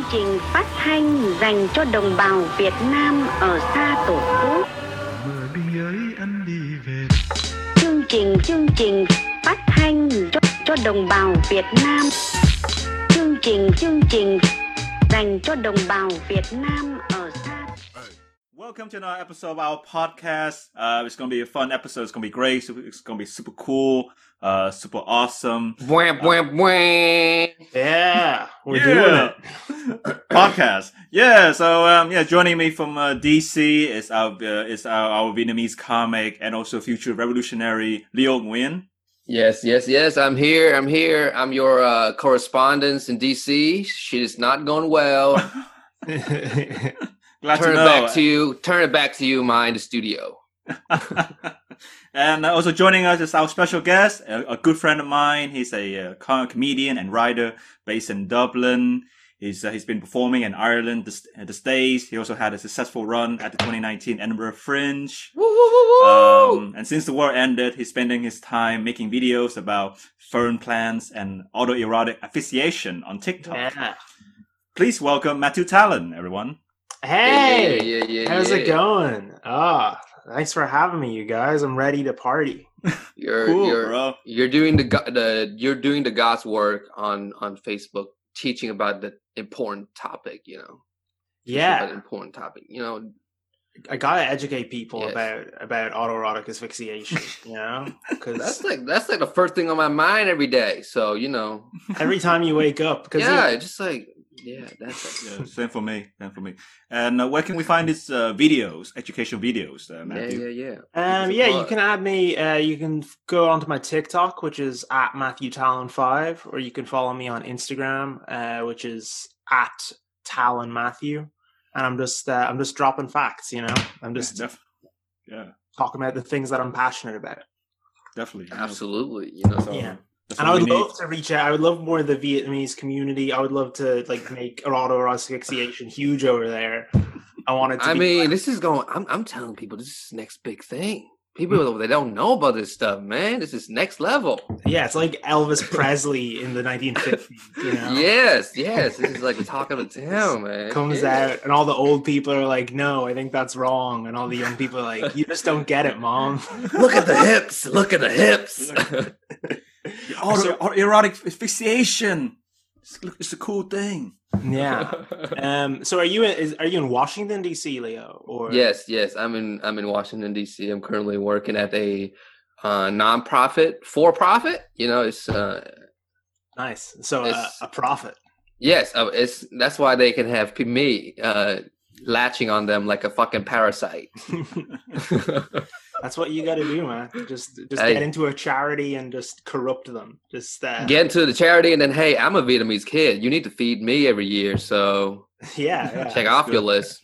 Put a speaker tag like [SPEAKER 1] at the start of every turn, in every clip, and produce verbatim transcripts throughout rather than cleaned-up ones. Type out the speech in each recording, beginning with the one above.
[SPEAKER 1] trình phát thanh dành cho đồng bào Việt Nam ở xa Tổ quốc.
[SPEAKER 2] Bờ biên giới anh đi về.
[SPEAKER 1] Chương trình chương trình phát thanh cho, cho đồng bào Việt Nam. Chương trình chương trình dành cho đồng bào Việt Nam ở xa.
[SPEAKER 3] Welcome to another episode of our podcast. Uh, it's going to be a fun episode. It's going to be great. It's going to be super cool, uh, super awesome.
[SPEAKER 4] Bwah, bwah, bwah.
[SPEAKER 5] Yeah, we're
[SPEAKER 3] Yeah.
[SPEAKER 5] doing it.
[SPEAKER 3] Podcast. Yeah. So um, yeah, joining me from uh, D C is our uh, is our, our Vietnamese comic and also future revolutionary Leo Nguyen.
[SPEAKER 4] Yes, yes, yes. I'm here. I'm here. I'm your uh, correspondent in D C. Shit is not going well.
[SPEAKER 3] Glad
[SPEAKER 4] Turn
[SPEAKER 3] to
[SPEAKER 4] it
[SPEAKER 3] know.
[SPEAKER 4] back to you. Turn it back to you, Ma, in the studio.
[SPEAKER 3] And uh, also joining us is our special guest, a, a good friend of mine. He's a uh, com- comedian and writer based in Dublin. He's uh, he's been performing in Ireland, the, the States. He also had a successful run at the twenty nineteen Edinburgh Fringe.
[SPEAKER 4] Woo, woo, woo, woo.
[SPEAKER 3] Um, and since the war ended, he's spending his time making videos about fern plants and autoerotic asphyxiation on TikTok.
[SPEAKER 5] Yeah.
[SPEAKER 3] Please welcome Matthew Tallon, everyone.
[SPEAKER 5] Hey,
[SPEAKER 4] Yeah, yeah, yeah, yeah,
[SPEAKER 5] how's
[SPEAKER 4] yeah.
[SPEAKER 5] it going? Ah, thanks for having me, you guys. I'm ready to party.
[SPEAKER 4] You're,
[SPEAKER 3] Cool,
[SPEAKER 4] you're,
[SPEAKER 3] bro.
[SPEAKER 4] You're doing the go- the you're doing the God's work on on Facebook, teaching about the important topic. You know. Teaching about
[SPEAKER 5] Yeah,
[SPEAKER 4] the important topic. You know.
[SPEAKER 5] I gotta educate people
[SPEAKER 4] Yes.
[SPEAKER 5] about about autoerotic asphyxiation. You know, because
[SPEAKER 4] That's like that's like the first thing on my mind every day. So you know.
[SPEAKER 5] every time you wake up, because
[SPEAKER 4] Yeah, it's just like yeah, that's it.
[SPEAKER 3] Yeah, same for me. Same for me. And uh, where can we find these uh, videos, educational videos, uh,
[SPEAKER 4] Yeah,
[SPEAKER 3] Matthew?
[SPEAKER 4] yeah, yeah.
[SPEAKER 5] Um,
[SPEAKER 4] It's a
[SPEAKER 5] yeah, you
[SPEAKER 4] plug.
[SPEAKER 5] can add me. Uh, you can f- go onto my TikTok, which is at Matthew Talon five, or you can follow me on Instagram, uh, which is at Talon Matthew. And I'm just, uh, I'm just dropping facts. You know, I'm just
[SPEAKER 3] Def- yeah,
[SPEAKER 5] talking about the things that I'm passionate about.
[SPEAKER 3] definitely. you know.
[SPEAKER 4] Absolutely, you know.
[SPEAKER 3] So,
[SPEAKER 5] Yeah.
[SPEAKER 3] that's
[SPEAKER 5] And I
[SPEAKER 3] what
[SPEAKER 5] would
[SPEAKER 3] we
[SPEAKER 5] love to reach out. I would love more of the Vietnamese community. I would love to like make auto asphyxiation huge over there. I want it to.
[SPEAKER 4] I
[SPEAKER 5] be
[SPEAKER 4] mean, this is going. I'm, I'm telling people this is the next big thing. People they don't know about this stuff, man. This is next level.
[SPEAKER 5] yeah, it's like Elvis Presley in the nineteen fifties. You know,
[SPEAKER 4] Yes, yes. This is like the talk of the town, man.
[SPEAKER 5] comes
[SPEAKER 4] Yeah.
[SPEAKER 5] out, and all the old people are like, "No, I think that's wrong," and all the young people are like, "You just don't get it, mom."
[SPEAKER 4] Look at the hips. Look at the hips.
[SPEAKER 3] Auto,
[SPEAKER 5] So-
[SPEAKER 3] auto- erotic asphyxiation. It's, it's a cool thing.
[SPEAKER 5] yeah. Um. So, are you in, is are you in Washington D C, Leo? Or
[SPEAKER 4] Yes, yes. I'm in. I'm in Washington D C. I'm currently working at a uh, nonprofit, for profit. You know, it's uh,
[SPEAKER 5] nice. So, uh,
[SPEAKER 4] It's-
[SPEAKER 5] a prophet.
[SPEAKER 4] yes. Uh, it's that's why they can have p- me uh, latching on them like a fucking parasite.
[SPEAKER 5] That's what you got to do, man. Just just
[SPEAKER 4] Hey.
[SPEAKER 5] get into a charity and just corrupt them. Just uh,
[SPEAKER 4] Get into the charity, and then hey, I'm a Vietnamese kid. You need to feed me every year, so
[SPEAKER 5] yeah, yeah.
[SPEAKER 4] check off your list.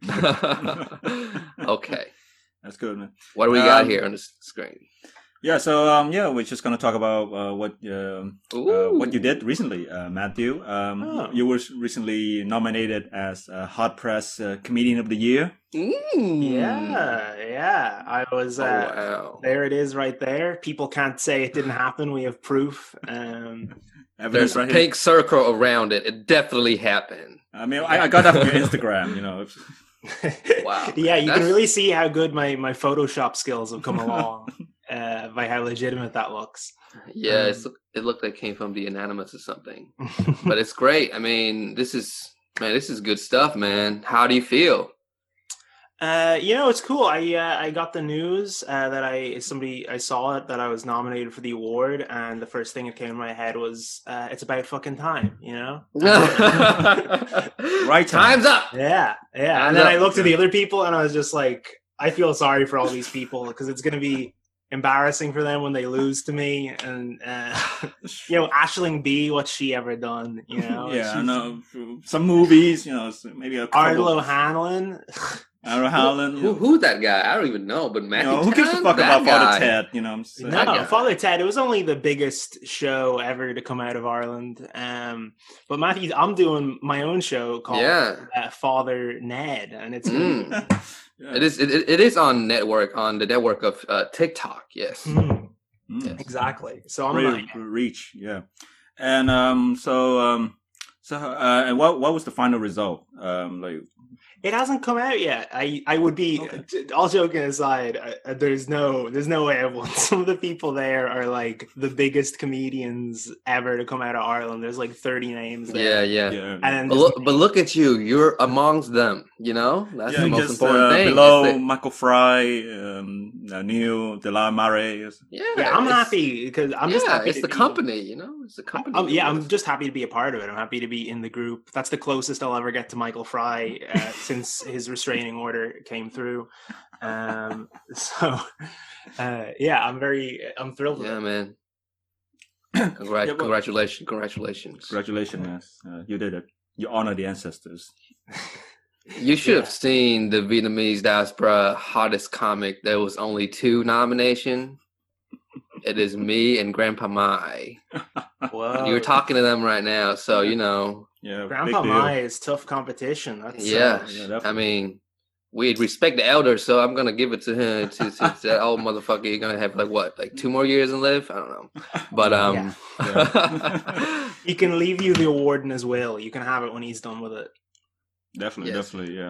[SPEAKER 4] Okay,
[SPEAKER 3] That's good, man.
[SPEAKER 4] what do we got
[SPEAKER 3] Um,
[SPEAKER 4] here on the s- screen?
[SPEAKER 3] Yeah, so um, yeah, we're just gonna talk about uh, what um, uh,
[SPEAKER 4] Ooh.
[SPEAKER 3] what you did recently, uh, Matthew. Um,
[SPEAKER 5] Oh.
[SPEAKER 3] You were recently nominated as uh, Hot Press uh, Comedian of the Year.
[SPEAKER 4] Mm.
[SPEAKER 5] Yeah, yeah. I was.
[SPEAKER 4] Oh,
[SPEAKER 5] Uh,
[SPEAKER 4] wow.
[SPEAKER 5] There it is, right there. People can't say it didn't happen. We have proof. Um,
[SPEAKER 3] Evidence
[SPEAKER 4] There's a
[SPEAKER 3] right here.
[SPEAKER 4] pink circle around it. It definitely happened.
[SPEAKER 3] I mean, I, I got that from your Instagram. You know.
[SPEAKER 4] Wow.
[SPEAKER 5] Yeah, you
[SPEAKER 4] That's-
[SPEAKER 5] can really see how good my my Photoshop skills have come along uh, by how legitimate that looks.
[SPEAKER 4] Yeah,
[SPEAKER 5] Um,
[SPEAKER 4] it's, it looked like it came from the Anonymous or something. But it's great. I mean, this is man, this is good stuff, man. How do you feel?
[SPEAKER 5] Uh, you know, it's cool. I uh, I got the news uh, that I somebody I saw it that I was nominated for the award, and the first thing that came in my head was uh, it's about fucking time, you know?
[SPEAKER 3] Right time.
[SPEAKER 4] Time's up.
[SPEAKER 5] Yeah, yeah.
[SPEAKER 4] I
[SPEAKER 5] And then
[SPEAKER 4] know.
[SPEAKER 5] I looked at the other people, and I was just like, I feel sorry for all these people because it's going to be embarrassing for them when they lose to me. And uh, you know, Aisling B, what's she ever done? You know?
[SPEAKER 3] Yeah, I
[SPEAKER 5] She's-
[SPEAKER 3] know. Some movies, you know, maybe a couple.
[SPEAKER 5] Arlo Hanlon.
[SPEAKER 3] Aaron Howland.
[SPEAKER 4] Who, who's that guy? I don't even know. But
[SPEAKER 3] You
[SPEAKER 4] Matthew,
[SPEAKER 3] know, who gives a
[SPEAKER 4] Tan?
[SPEAKER 3] fuck
[SPEAKER 4] That
[SPEAKER 3] about Father
[SPEAKER 4] guy.
[SPEAKER 3] Ted? You know what I'm saying?
[SPEAKER 5] No,
[SPEAKER 4] guy.
[SPEAKER 5] Father Ted. It was only the biggest show ever to come out of Ireland. Um, but Matthew, I'm doing my own show called
[SPEAKER 4] Yeah,
[SPEAKER 5] uh, Father Ned, and it's
[SPEAKER 4] Mm.
[SPEAKER 3] Yeah.
[SPEAKER 4] it is. It, it is on network on the network of uh, TikTok. Yes.
[SPEAKER 5] Mm,
[SPEAKER 3] Mm.
[SPEAKER 5] exactly. So I'm
[SPEAKER 3] Really
[SPEAKER 5] like,
[SPEAKER 3] reach, yeah. And um, so um, So, uh, and what what was the final result? Um, like,
[SPEAKER 5] It hasn't come out yet. I, I would be
[SPEAKER 3] Okay.
[SPEAKER 5] all joking aside. Uh, there's no there's no way I've won. Some of the people there are like the biggest comedians ever to come out of Ireland. There's like thirty names
[SPEAKER 4] Yeah,
[SPEAKER 5] there.
[SPEAKER 4] yeah.
[SPEAKER 3] yeah,
[SPEAKER 5] And then
[SPEAKER 4] But
[SPEAKER 5] just
[SPEAKER 4] look, but look at you. You're amongst them. You know, that's
[SPEAKER 3] yeah,
[SPEAKER 4] the most
[SPEAKER 3] just
[SPEAKER 4] important
[SPEAKER 3] uh,
[SPEAKER 4] thing.
[SPEAKER 3] below
[SPEAKER 4] It's the-
[SPEAKER 3] Michael Fry, um, uh, Neil Delar Mare.
[SPEAKER 4] yeah,
[SPEAKER 5] yeah, I'm
[SPEAKER 4] it's-
[SPEAKER 5] happy because I'm
[SPEAKER 4] yeah,
[SPEAKER 5] just happy.
[SPEAKER 4] it's
[SPEAKER 5] to
[SPEAKER 4] the
[SPEAKER 5] be-
[SPEAKER 4] company. You know, it's the company.
[SPEAKER 5] Um, yeah,
[SPEAKER 4] you're
[SPEAKER 5] I'm
[SPEAKER 4] with.
[SPEAKER 5] just happy to be a part of it. I'm happy to be in the group. That's the closest I'll ever get to Michael Fry uh, since his restraining order came through. Um, so, uh, yeah, I'm very, I'm thrilled with
[SPEAKER 4] Yeah,
[SPEAKER 5] it.
[SPEAKER 4] man. Congrat-
[SPEAKER 3] Yeah, but-
[SPEAKER 4] congratulations, congratulations.
[SPEAKER 3] Congratulations, yes, uh, you did it. You honor the ancestors.
[SPEAKER 4] You should
[SPEAKER 5] Yeah.
[SPEAKER 4] have seen the Vietnamese diaspora hottest comic. There was only two nomination. It is me and Grandpa Mai.
[SPEAKER 5] Whoa.
[SPEAKER 4] You're talking to them right now, so you know.
[SPEAKER 3] Yeah,
[SPEAKER 5] Grandpa
[SPEAKER 3] big deal.
[SPEAKER 5] Mai is tough competition. That's
[SPEAKER 4] Yeah,
[SPEAKER 5] uh,
[SPEAKER 3] yeah, definitely.
[SPEAKER 4] I mean, we respect the elders, so I'm gonna give it to him. To, to, to that old motherfucker, you're gonna have like what, like two more years to live? I don't know, but um,
[SPEAKER 3] Yeah.
[SPEAKER 5] he can leave you the award in his will. You can have it when he's done with it.
[SPEAKER 3] Definitely,
[SPEAKER 4] Yes.
[SPEAKER 3] definitely, yeah.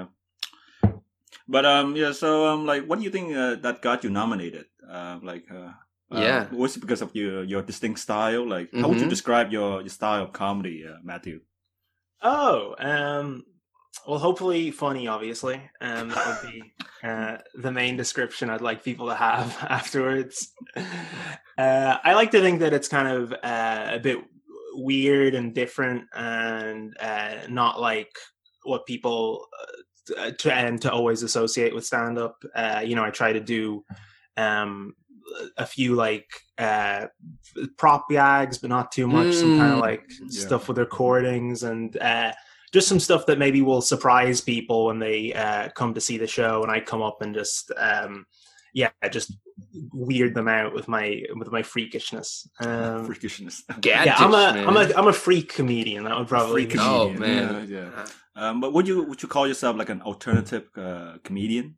[SPEAKER 3] But um, yeah. So um, like, what do you think uh, that got you nominated? Uh, like, uh, uh,
[SPEAKER 4] Yeah.
[SPEAKER 3] was it because of your your distinct style? Like, how would you
[SPEAKER 4] Mhm.
[SPEAKER 3] describe your your style of comedy, uh, Matthew?
[SPEAKER 5] Oh, um, well, hopefully funny, obviously. Um, that would be uh, the main description I'd like people to have afterwards. Uh, I like to think that it's kind of uh, a bit weird and different and uh, not like what people uh, tend to always associate with stand-up. Uh, you know, I try to do um, a few like uh, prop gags, but not too much. Some kind of
[SPEAKER 4] Mm.
[SPEAKER 5] like
[SPEAKER 3] Yeah.
[SPEAKER 5] stuff with recordings and uh, just some stuff that maybe will surprise people when they uh, come to see the show. And I come up and just um, yeah, just weird them out with my with my freakishness. Um,
[SPEAKER 3] Freakishness.
[SPEAKER 4] gadgets,
[SPEAKER 5] yeah, I'm a
[SPEAKER 4] man.
[SPEAKER 5] I'm a I'm a freak comedian. That would probably
[SPEAKER 3] Freak
[SPEAKER 5] be.
[SPEAKER 4] Oh
[SPEAKER 3] comedian,
[SPEAKER 4] man,
[SPEAKER 3] yeah, yeah. Um, but would you would you call yourself like an alternative uh, comedian?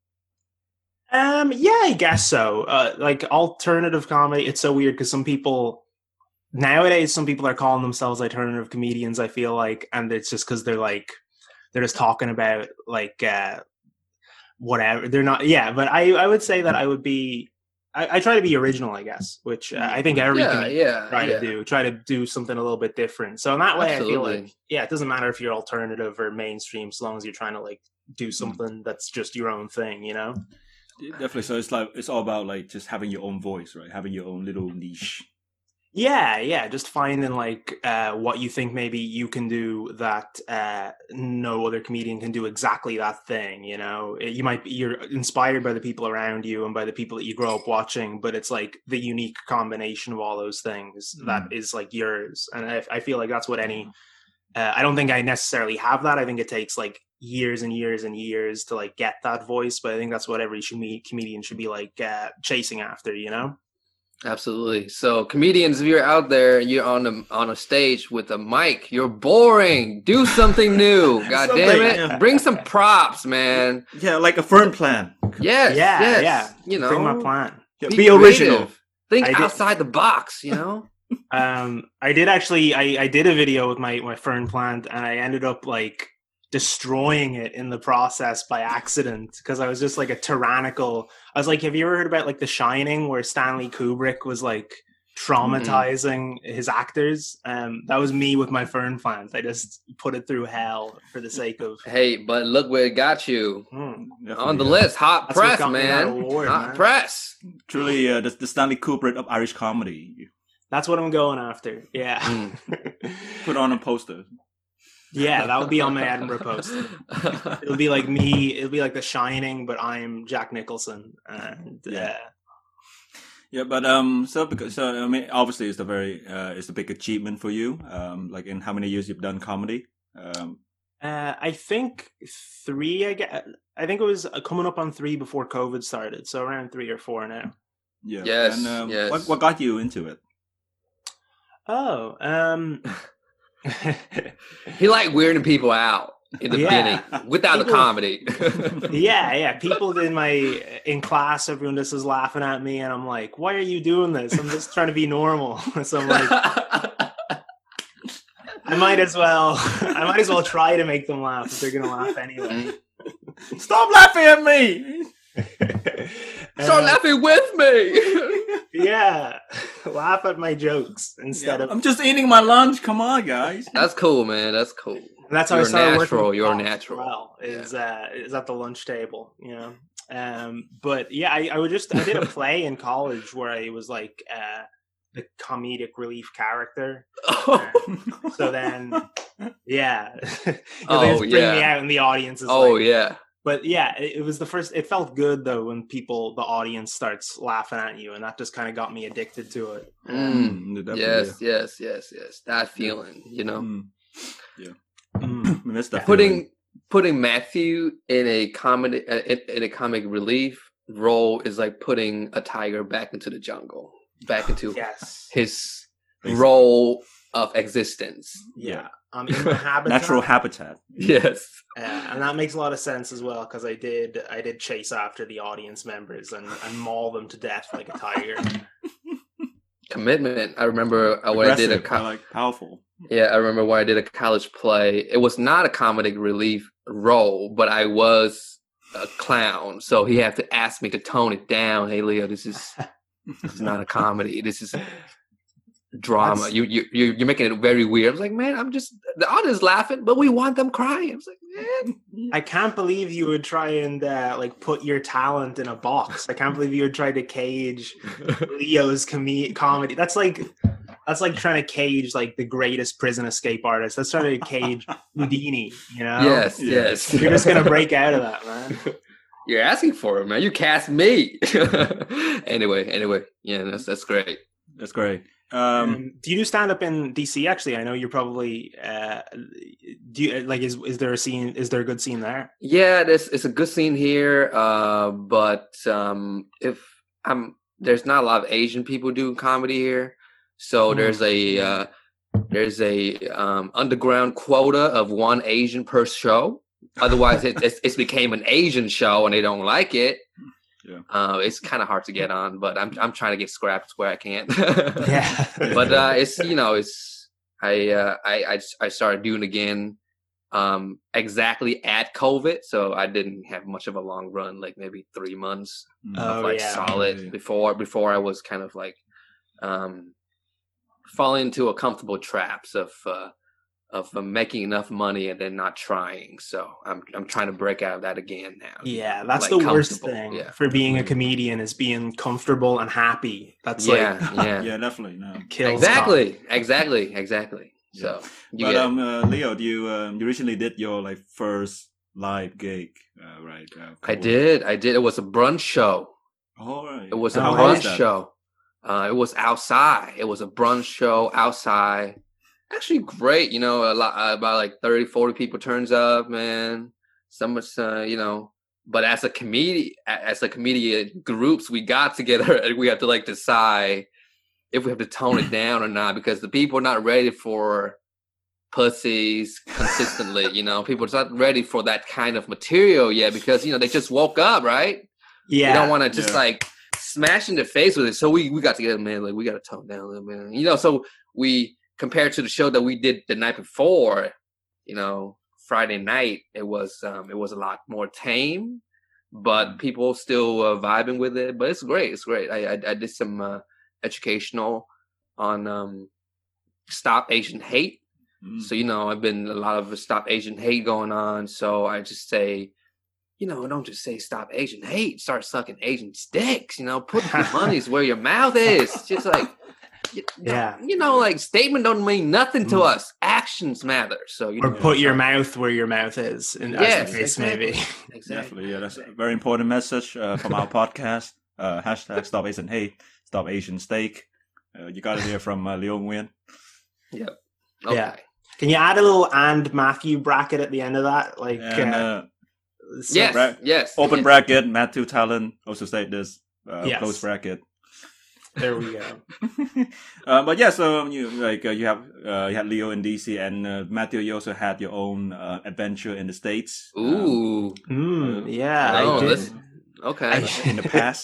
[SPEAKER 5] Um, yeah, I guess so. Uh, like alternative comedy, it's so weird because some people nowadays, some people are calling themselves alternative comedians. I feel like, and it's just because they're like they're just talking about like uh, whatever. They're not, yeah. But I I would say that I would be. I, I try to be original, I guess, which uh, I think every
[SPEAKER 4] yeah,
[SPEAKER 5] comedian
[SPEAKER 4] yeah,
[SPEAKER 5] try
[SPEAKER 4] yeah.
[SPEAKER 5] to do. Try to do something a little bit different. So in that way, I feel
[SPEAKER 4] Absolutely.
[SPEAKER 5] like yeah, it doesn't matter if you're alternative or mainstream, as long as you're trying to like
[SPEAKER 4] Mm.
[SPEAKER 5] do something that's just your own thing, you know.
[SPEAKER 3] Definitely. So it's like it's all about like just having your own voice, right? Having your own little niche.
[SPEAKER 5] Yeah, yeah, just finding like uh, what you think maybe you can do that uh, no other comedian can do exactly that thing. You know, It- you might be you're inspired by the people around you and by the people that you grow up watching, but it's like the unique combination of all those things that is like yours. And I, I feel like that's what any. Uh, I don't think I necessarily have that. I think it takes like years and years and years to like get that voice, but I think that's what every should be, comedian should be like uh, chasing after. You know.
[SPEAKER 4] Absolutely. So, comedians, if you're out there and you're on a on a stage with a mic, you're boring. Do something new. God damn
[SPEAKER 3] Something,
[SPEAKER 4] it!
[SPEAKER 3] yeah.
[SPEAKER 4] Bring some props, man.
[SPEAKER 3] Yeah, like a fern plan.
[SPEAKER 4] Yes,
[SPEAKER 5] Yeah,
[SPEAKER 4] yes.
[SPEAKER 5] yeah.
[SPEAKER 4] You know,
[SPEAKER 5] Bring my plan.
[SPEAKER 3] Yeah,
[SPEAKER 4] be
[SPEAKER 3] be original.
[SPEAKER 4] creative. Think
[SPEAKER 5] I did-
[SPEAKER 4] outside the box. You know.
[SPEAKER 5] Um, I did actually. I, I did a video with my my fern plant, and I ended up like destroying it in the process by accident because I was just like a tyrannical. I was like, have you ever heard about like The Shining, where Stanley Kubrick was like traumatizing his actors? Um, that was me with my fern plant. I just put it through hell for the sake of.
[SPEAKER 4] Hey, but look where it got you.
[SPEAKER 5] Hmm.
[SPEAKER 3] Definitely,
[SPEAKER 4] On the
[SPEAKER 3] yeah.
[SPEAKER 4] list, hot
[SPEAKER 5] That's what
[SPEAKER 4] press,
[SPEAKER 5] got me that
[SPEAKER 4] man.
[SPEAKER 5] award,
[SPEAKER 4] hot
[SPEAKER 5] man.
[SPEAKER 4] press.
[SPEAKER 3] Truly, uh, the, the Stanley Kubrick of Irish comedy.
[SPEAKER 5] That's what I'm going after. Yeah,
[SPEAKER 4] Mm.
[SPEAKER 3] Put on a poster.
[SPEAKER 5] yeah, that would be on my Edinburgh poster. It'll be like me. It'll be like The Shining, but I'm Jack Nicholson. And
[SPEAKER 3] Yeah.
[SPEAKER 5] uh,
[SPEAKER 3] Yeah, but um, so because so I mean, obviously, it's a very uh, it's a big achievement for you. Um, like in how many years you've done comedy? Um,
[SPEAKER 5] uh, I think three. I get. I think it was uh, coming up on three before COVID started, so around three or four now.
[SPEAKER 3] yeah.
[SPEAKER 4] Yes,
[SPEAKER 3] And um,
[SPEAKER 4] yes.
[SPEAKER 3] what what got you into it?
[SPEAKER 5] Oh, um,
[SPEAKER 4] He liked weirding people out in the
[SPEAKER 5] Yeah.
[SPEAKER 4] beginning without the
[SPEAKER 5] People-
[SPEAKER 4] comedy.
[SPEAKER 5] yeah, yeah. People in my in class, everyone just is laughing at me, and I'm like, "Why are you doing this? I'm just trying to be normal." So I'm like, I might as well. I might as well try to make them laugh if they're gonna laugh anyway.
[SPEAKER 3] Stop laughing at me.
[SPEAKER 4] Start
[SPEAKER 5] Uh,
[SPEAKER 4] laughing with me.
[SPEAKER 5] Yeah, laugh at my jokes instead
[SPEAKER 3] Yeah,
[SPEAKER 5] of.
[SPEAKER 3] I'm just eating my lunch. Come on, guys.
[SPEAKER 4] That's cool, man. That's cool.
[SPEAKER 5] And that's how I
[SPEAKER 4] You're
[SPEAKER 5] started
[SPEAKER 4] natural,
[SPEAKER 5] working with
[SPEAKER 4] you're
[SPEAKER 5] cops as
[SPEAKER 4] natural.
[SPEAKER 5] Well, is uh, is at the lunch table, you know. Um, but yeah, I, I would just I did a play in college where I was like uh, the comedic relief character. So then, yeah, they
[SPEAKER 4] Oh,
[SPEAKER 5] just bring me
[SPEAKER 4] yeah.
[SPEAKER 5] out, and the audience is
[SPEAKER 4] Oh
[SPEAKER 5] like,
[SPEAKER 4] yeah.
[SPEAKER 5] But yeah, it, it was the first. It felt good though when people, the audience, starts laughing at you, and that just kind of got me addicted to it.
[SPEAKER 4] Mm.
[SPEAKER 3] definitely,
[SPEAKER 4] Yes, yes, yes, yes. That feeling, you know.
[SPEAKER 3] Mm.
[SPEAKER 5] Mm.
[SPEAKER 3] I miss that
[SPEAKER 4] Putting
[SPEAKER 3] feeling.
[SPEAKER 4] putting Matthew in a comedy uh, in, in a comic relief role is like putting a tiger back into the jungle, back into
[SPEAKER 5] Yes.
[SPEAKER 4] his
[SPEAKER 3] Basically.
[SPEAKER 4] role of existence.
[SPEAKER 5] Yeah. Um, in my habitat.
[SPEAKER 3] Natural habitat.
[SPEAKER 4] Yes.
[SPEAKER 5] Yeah, and that makes a lot of sense as well because I did I did chase after the audience members and, and maul them to death like a tiger.
[SPEAKER 4] Commitment. I remember uh, when I did a
[SPEAKER 3] Aggressive,
[SPEAKER 4] co-
[SPEAKER 3] like powerful.
[SPEAKER 4] yeah, I remember when I did a college play. It was not a comedic relief role, but I was a clown, so he had to ask me to tone it down. Hey, Leo, this is this is not a comedy. This is drama.
[SPEAKER 5] That's-
[SPEAKER 4] You you you you're making it very weird. I was like, man, I'm just the audience laughing, but we want them crying. I was like, man,
[SPEAKER 5] I can't believe you would try and uh, like put your talent in a box. I can't believe you would try to cage Leo's com- comedy. That's like that's like trying to cage like the greatest prison escape artist. That's trying to cage Houdini. You know?
[SPEAKER 4] yes,
[SPEAKER 3] Yeah.
[SPEAKER 4] yes.
[SPEAKER 5] You're just gonna break out of that, man.
[SPEAKER 4] You're asking for it, man. You cast me. anyway, anyway, yeah, that's that's great.
[SPEAKER 3] That's great. Um,
[SPEAKER 5] Um, do you do stand up in D C? Actually, I know you're probably. Uh, do you like? Is is there a scene? Is there a good scene there?
[SPEAKER 4] Yeah, this it's a good scene here, uh, but um, if I'm there's not a lot of Asian people doing comedy here, so
[SPEAKER 5] Hmm.
[SPEAKER 4] there's a uh, there's a um, underground quota of one Asian per show. Otherwise, it, it's it's became an Asian show, and they don't like it.
[SPEAKER 3] Yeah.
[SPEAKER 4] Uh, it's kind of hard to get on, but I'm I'm trying to get scrapped where I can.
[SPEAKER 5] Yeah.
[SPEAKER 4] but uh, it's you know it's I uh, I I I started doing again um, exactly at COVID, so I didn't have much of a long run, like maybe three months
[SPEAKER 3] mm,
[SPEAKER 5] Oh,
[SPEAKER 4] of like
[SPEAKER 5] yeah.
[SPEAKER 4] solid
[SPEAKER 3] Yeah.
[SPEAKER 4] before before I was kind of like um, falling into a comfortable traps of uh, of uh, making enough money and then not trying. So I'm I'm trying to break out of that again now.
[SPEAKER 5] Yeah, that's
[SPEAKER 4] Like,
[SPEAKER 5] the worst
[SPEAKER 4] comfortable,
[SPEAKER 5] thing
[SPEAKER 4] yeah.
[SPEAKER 5] for being a comedian is being comfortable and happy. That's
[SPEAKER 4] Yeah,
[SPEAKER 5] like
[SPEAKER 4] yeah,
[SPEAKER 3] yeah, definitely. No.
[SPEAKER 5] kills
[SPEAKER 4] exactly, exactly, exactly. So you
[SPEAKER 3] But
[SPEAKER 4] get it.
[SPEAKER 3] um, uh, Leo, do you um, you recently did your like first live gig, uh, right? Uh,
[SPEAKER 4] I
[SPEAKER 3] couple-
[SPEAKER 4] did. I did. It was a brunch show.
[SPEAKER 3] All right.
[SPEAKER 4] It was a
[SPEAKER 5] Oh,
[SPEAKER 3] How
[SPEAKER 4] brunch
[SPEAKER 3] was that?
[SPEAKER 4] show. Uh, it was outside. It was a brunch show outside. Actually, great. You know, a lot uh, about like thirty, forty people turns up, man. So much, uh, you know. But as a comedian, as a comedian groups, we got together and we have to like decide if we have to tone it down or not because the people are not ready for pussies consistently. You know, people are not ready for that kind of material yet because you know they just woke up, right?
[SPEAKER 5] Yeah.
[SPEAKER 4] You don't want to just
[SPEAKER 3] Yeah.
[SPEAKER 4] like smash in the face with it. So we we got together, man. Like we got to tone down a little bit, you know. So we compared to the show that we did the night before, you know, Friday night, it was um it was a lot more tame, but people still uh, vibing with it. But it's great. It's great. I I, I did some uh, educational on um Stop Asian Hate.
[SPEAKER 3] Mm.
[SPEAKER 4] So, you know, I've been a lot of Stop Asian Hate going on. So I just say, you know, don't just say stop Asian hate, start sucking Asian sticks, you know, put your monies where your mouth is. Just like, you,
[SPEAKER 5] Yeah.
[SPEAKER 4] you know, like statement don't mean nothing to
[SPEAKER 5] Mm.
[SPEAKER 4] us. Actions matter. So, you
[SPEAKER 5] Or
[SPEAKER 4] know,
[SPEAKER 5] put your mouth where your mouth is, in,
[SPEAKER 4] Yes,
[SPEAKER 5] as the case may be.
[SPEAKER 4] exactly. Exactly.
[SPEAKER 3] Definitely, yeah. That's a very important message uh, from our podcast. Uh, hashtag Stop Asian Hate, Stop Asian Steak. Uh, you got it here from uh, Leo Nguyen.
[SPEAKER 4] Okay.
[SPEAKER 5] Yeah. Can you add a little and Matthew bracket at the end of that? Like,
[SPEAKER 3] And
[SPEAKER 5] uh,
[SPEAKER 3] uh,
[SPEAKER 5] so-
[SPEAKER 4] Yes.
[SPEAKER 3] Right.
[SPEAKER 4] Yes.
[SPEAKER 3] open
[SPEAKER 4] yes.
[SPEAKER 3] bracket, Matthew Talon also state this. Uh,
[SPEAKER 5] Yes.
[SPEAKER 3] Close bracket.
[SPEAKER 5] there we go.
[SPEAKER 3] uh, but yeah, so um, you like uh, you have uh, you had Leo in D C and uh, Matthew. You also had your own uh, adventure in the States. um,
[SPEAKER 4] Ooh.
[SPEAKER 5] Mm, yeah,
[SPEAKER 3] Oh,
[SPEAKER 5] I did.
[SPEAKER 4] listen. Okay.
[SPEAKER 5] I-
[SPEAKER 3] in the past.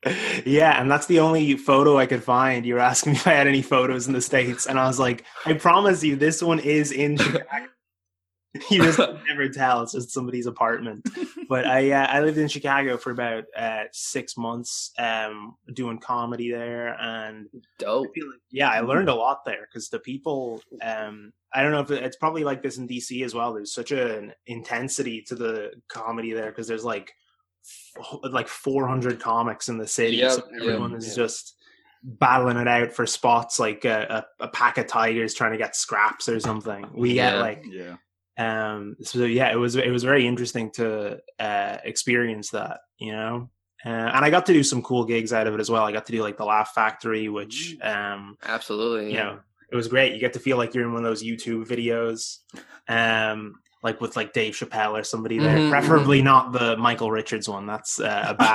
[SPEAKER 5] Yeah, and that's the only photo I could find. You were asking me if I had any photos in the States, and I was like, I promise you, this one is in Chicago. You just never tell. It's just somebody's apartment. But I uh, I lived in Chicago for about uh, six months, um, doing comedy there, and
[SPEAKER 4] Dope.
[SPEAKER 5] I feel like, yeah, I learned a lot there because the people. Um, I don't know if it, it's probably like this in D C as well. There's such an intensity to the comedy there because there's like f- like four hundred comics in the city,
[SPEAKER 4] Yep,
[SPEAKER 5] so everyone
[SPEAKER 4] yep,
[SPEAKER 5] is
[SPEAKER 4] yep.
[SPEAKER 5] just battling it out for spots, like a, a, a pack of tigers trying to get scraps or something. We
[SPEAKER 4] Yeah.
[SPEAKER 5] get like.
[SPEAKER 3] Yeah.
[SPEAKER 5] Um, so yeah, it was it was very interesting to uh, experience that, you know, uh, and I got to do some cool gigs out of it as well. I got to do like the Laugh Factory, which um,
[SPEAKER 4] Absolutely.
[SPEAKER 5] you
[SPEAKER 4] Yeah.
[SPEAKER 5] know, it was great. You get to feel like you're in one of those YouTube videos, um, like with like Dave Chappelle or somebody there,
[SPEAKER 4] Mhm,
[SPEAKER 5] preferably not the Michael Richards one. That's uh, a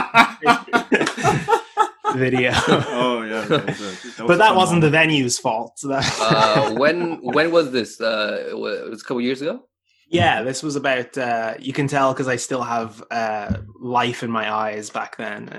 [SPEAKER 5] bad video.
[SPEAKER 3] Oh yeah. Okay. So, that
[SPEAKER 5] But that
[SPEAKER 3] fun
[SPEAKER 5] wasn't the
[SPEAKER 3] moment.
[SPEAKER 5] venue's fault. So that-
[SPEAKER 4] uh, when when was this? Uh, it was it was a couple years ago.
[SPEAKER 5] Yeah, this was about, uh, you can tell because I still have uh, life in my eyes back then.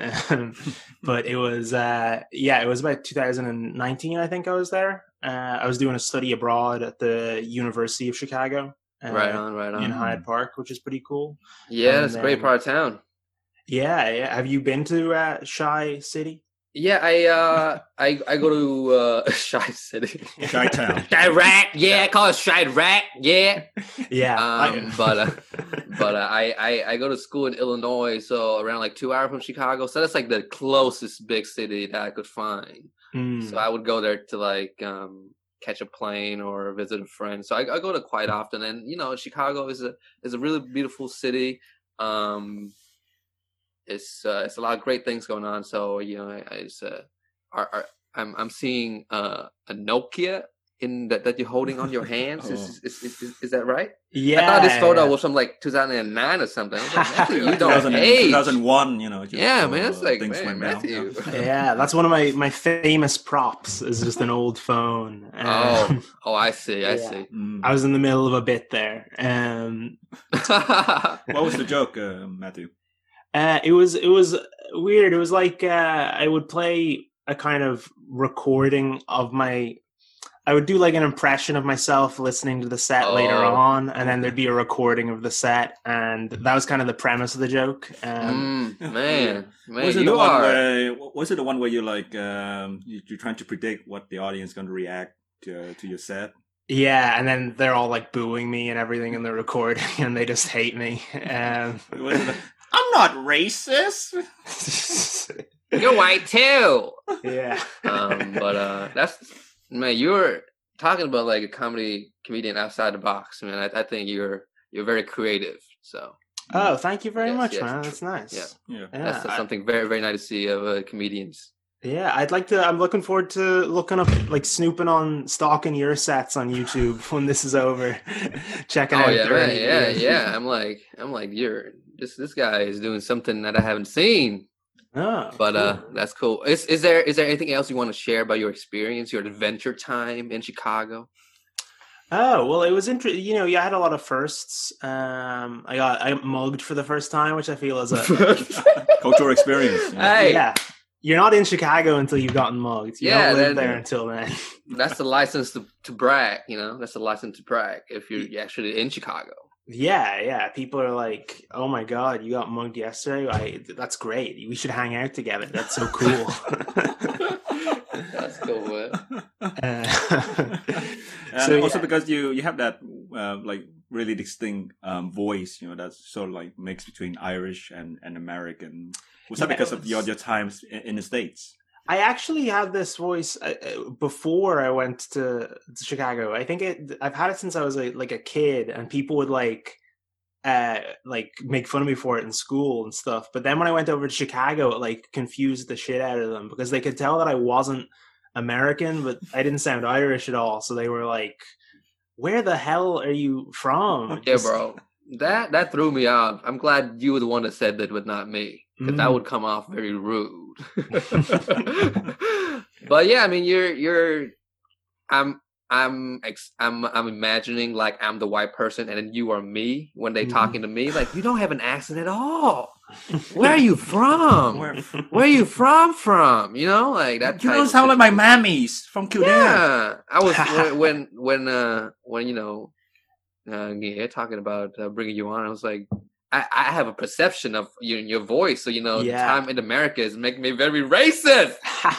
[SPEAKER 5] But it was, uh, yeah, it was about two thousand nineteen, I think I was there. Uh, I was doing a study abroad at the University of Chicago. Uh,
[SPEAKER 4] Right on, right on.
[SPEAKER 5] in Hyde Park, which is pretty cool.
[SPEAKER 4] Yeah,
[SPEAKER 5] and
[SPEAKER 4] it's a great
[SPEAKER 5] then-
[SPEAKER 4] part of town.
[SPEAKER 5] Yeah, yeah. Have you been to uh, Shy City?
[SPEAKER 4] Yeah, I uh, I I go to uh, Shy City.
[SPEAKER 3] Chi-town.
[SPEAKER 4] Chirac, yeah, call it Chirac, yeah.
[SPEAKER 5] Yeah.
[SPEAKER 4] Um, but uh, but uh, I, I I go to school in Illinois, so around like two hours from Chicago. So that's like the closest big city that I could find.
[SPEAKER 5] Mm.
[SPEAKER 4] So I would go there to like um, catch a plane or visit a friend. So I, I go to quite often, and you know, Chicago is a is a really beautiful city. Um, it's uh, it's a lot of great things going on. So you know, I, I just, uh, are, are, I'm I'm seeing uh, a Nokia in that, that you're holding on your hands.
[SPEAKER 3] Oh.
[SPEAKER 4] Is, is, is, is, is that right?
[SPEAKER 5] yeah.
[SPEAKER 4] I thought this photo was from like two thousand nine or something. I was like, Matthew, you
[SPEAKER 3] two
[SPEAKER 4] don't
[SPEAKER 3] thousand,
[SPEAKER 4] age.
[SPEAKER 3] two thousand one, you know. Just,
[SPEAKER 4] Yeah,
[SPEAKER 3] uh,
[SPEAKER 4] man, it's like
[SPEAKER 3] things
[SPEAKER 4] man,
[SPEAKER 3] went down,
[SPEAKER 4] Matthew.
[SPEAKER 3] yeah.
[SPEAKER 5] Yeah, that's one of my, my famous props is just an old phone.
[SPEAKER 4] Oh,
[SPEAKER 5] Um,
[SPEAKER 4] oh, I see, I
[SPEAKER 5] Yeah.
[SPEAKER 4] see.
[SPEAKER 3] Mm.
[SPEAKER 5] I was in the middle of a bit there. Um,
[SPEAKER 3] What was the joke, uh, Matthew?
[SPEAKER 5] uh, it was it was weird. It was like uh, I would play a kind of recording of my. I would do like an impression of myself listening to the set later
[SPEAKER 4] Oh.
[SPEAKER 5] on, and then there'd be a recording of the set, and that was kind of the premise of the joke. Um,
[SPEAKER 4] Mm, man, man,
[SPEAKER 3] was it
[SPEAKER 4] you
[SPEAKER 3] the one
[SPEAKER 4] are.
[SPEAKER 3] where? Was it the one where you like um, you, you're trying to predict what the audience is going to react to, to your set?
[SPEAKER 5] Yeah, and then they're all like booing me and everything in the recording, and they just hate me. Um,
[SPEAKER 3] Was it a, I'm not racist.
[SPEAKER 4] You're white too.
[SPEAKER 5] yeah.
[SPEAKER 4] Um, but uh, that's man, you're talking about like a comedy comedian outside the box, man. I, I think you're you're very creative. So
[SPEAKER 5] Oh, thank you very
[SPEAKER 4] Yes,
[SPEAKER 5] much,
[SPEAKER 4] yes,
[SPEAKER 5] man.
[SPEAKER 4] tr-
[SPEAKER 5] That's nice.
[SPEAKER 4] yeah.
[SPEAKER 3] Yeah.
[SPEAKER 5] Yeah,
[SPEAKER 4] that's
[SPEAKER 5] I-
[SPEAKER 4] something very very nice to see of uh, comedians.
[SPEAKER 5] yeah, I'd like to. I'm looking forward to looking up, like snooping on, stalking your sets on YouTube when this is over, checking
[SPEAKER 4] Oh
[SPEAKER 5] out.
[SPEAKER 4] yeah,
[SPEAKER 5] their
[SPEAKER 4] man, yeah,
[SPEAKER 5] videos.
[SPEAKER 4] yeah. I'm like, I'm like, you're this this guy is doing something that I haven't seen.
[SPEAKER 5] Oh,
[SPEAKER 4] But uh,
[SPEAKER 5] cool.
[SPEAKER 4] that's cool. Is is there is there anything else you want to share about your experience, your adventure time in Chicago?
[SPEAKER 5] Oh well, it was interesting. You know, you had a lot of firsts. Um, I got I got mugged for the first time, which I feel is a
[SPEAKER 3] Cultural experience. Yeah.
[SPEAKER 4] Hey,
[SPEAKER 5] yeah. You're not in Chicago until you've gotten mugged. You
[SPEAKER 4] Yeah,
[SPEAKER 5] don't live
[SPEAKER 4] then-
[SPEAKER 5] there until then.
[SPEAKER 4] that's the license to, to brag. You know, that's the license to brag if you're actually in Chicago.
[SPEAKER 5] Yeah, yeah. People are like, "Oh my god, you got mugged yesterday. I, that's great. We should hang out together. That's so cool."
[SPEAKER 4] That's cool. Man.
[SPEAKER 5] Uh,
[SPEAKER 3] And
[SPEAKER 5] so,
[SPEAKER 3] also
[SPEAKER 5] yeah.
[SPEAKER 3] because you you have that uh, like really distinct um, voice, you know, that's sort of like mixed between Irish and, and American. Was that
[SPEAKER 5] Yeah,
[SPEAKER 3] because
[SPEAKER 5] it
[SPEAKER 3] of your
[SPEAKER 5] was-
[SPEAKER 3] your times in, in the States?
[SPEAKER 5] I actually had this voice uh, uh, before I went to, to Chicago. I think it. I've had it since I was a, like a kid, and people would like, uh, like make fun of me for it in school and stuff. But then when I went over to Chicago, it like confused the shit out of them because they could tell that I wasn't American, but I didn't sound Irish at all. So they were like, "Where the hell are you from?"
[SPEAKER 4] Yeah,
[SPEAKER 5] Just-
[SPEAKER 4] bro. That that threw me off. I'm glad you were the one that said that, but not me, because that
[SPEAKER 5] Mm.
[SPEAKER 4] would come off very rude. But yeah, I mean, you're you're. I'm I'm ex- I'm I'm imagining like I'm the white person, and then you are me when they
[SPEAKER 5] Mhm.
[SPEAKER 4] talking to me. Like you don't have an accent at all. Where are you from?
[SPEAKER 3] Where-
[SPEAKER 4] Where are you from? From you know, like that.
[SPEAKER 3] You
[SPEAKER 4] type
[SPEAKER 3] don't
[SPEAKER 4] of
[SPEAKER 3] sound like my
[SPEAKER 4] situation.
[SPEAKER 3] mammies from Kildare.
[SPEAKER 4] Yeah, I was when when when uh when you know, uh, yeah, talking about uh, bringing you on. I was like, I, I have a perception of you and your voice, so you know,
[SPEAKER 5] Yeah.
[SPEAKER 4] the time in America is making me very racist.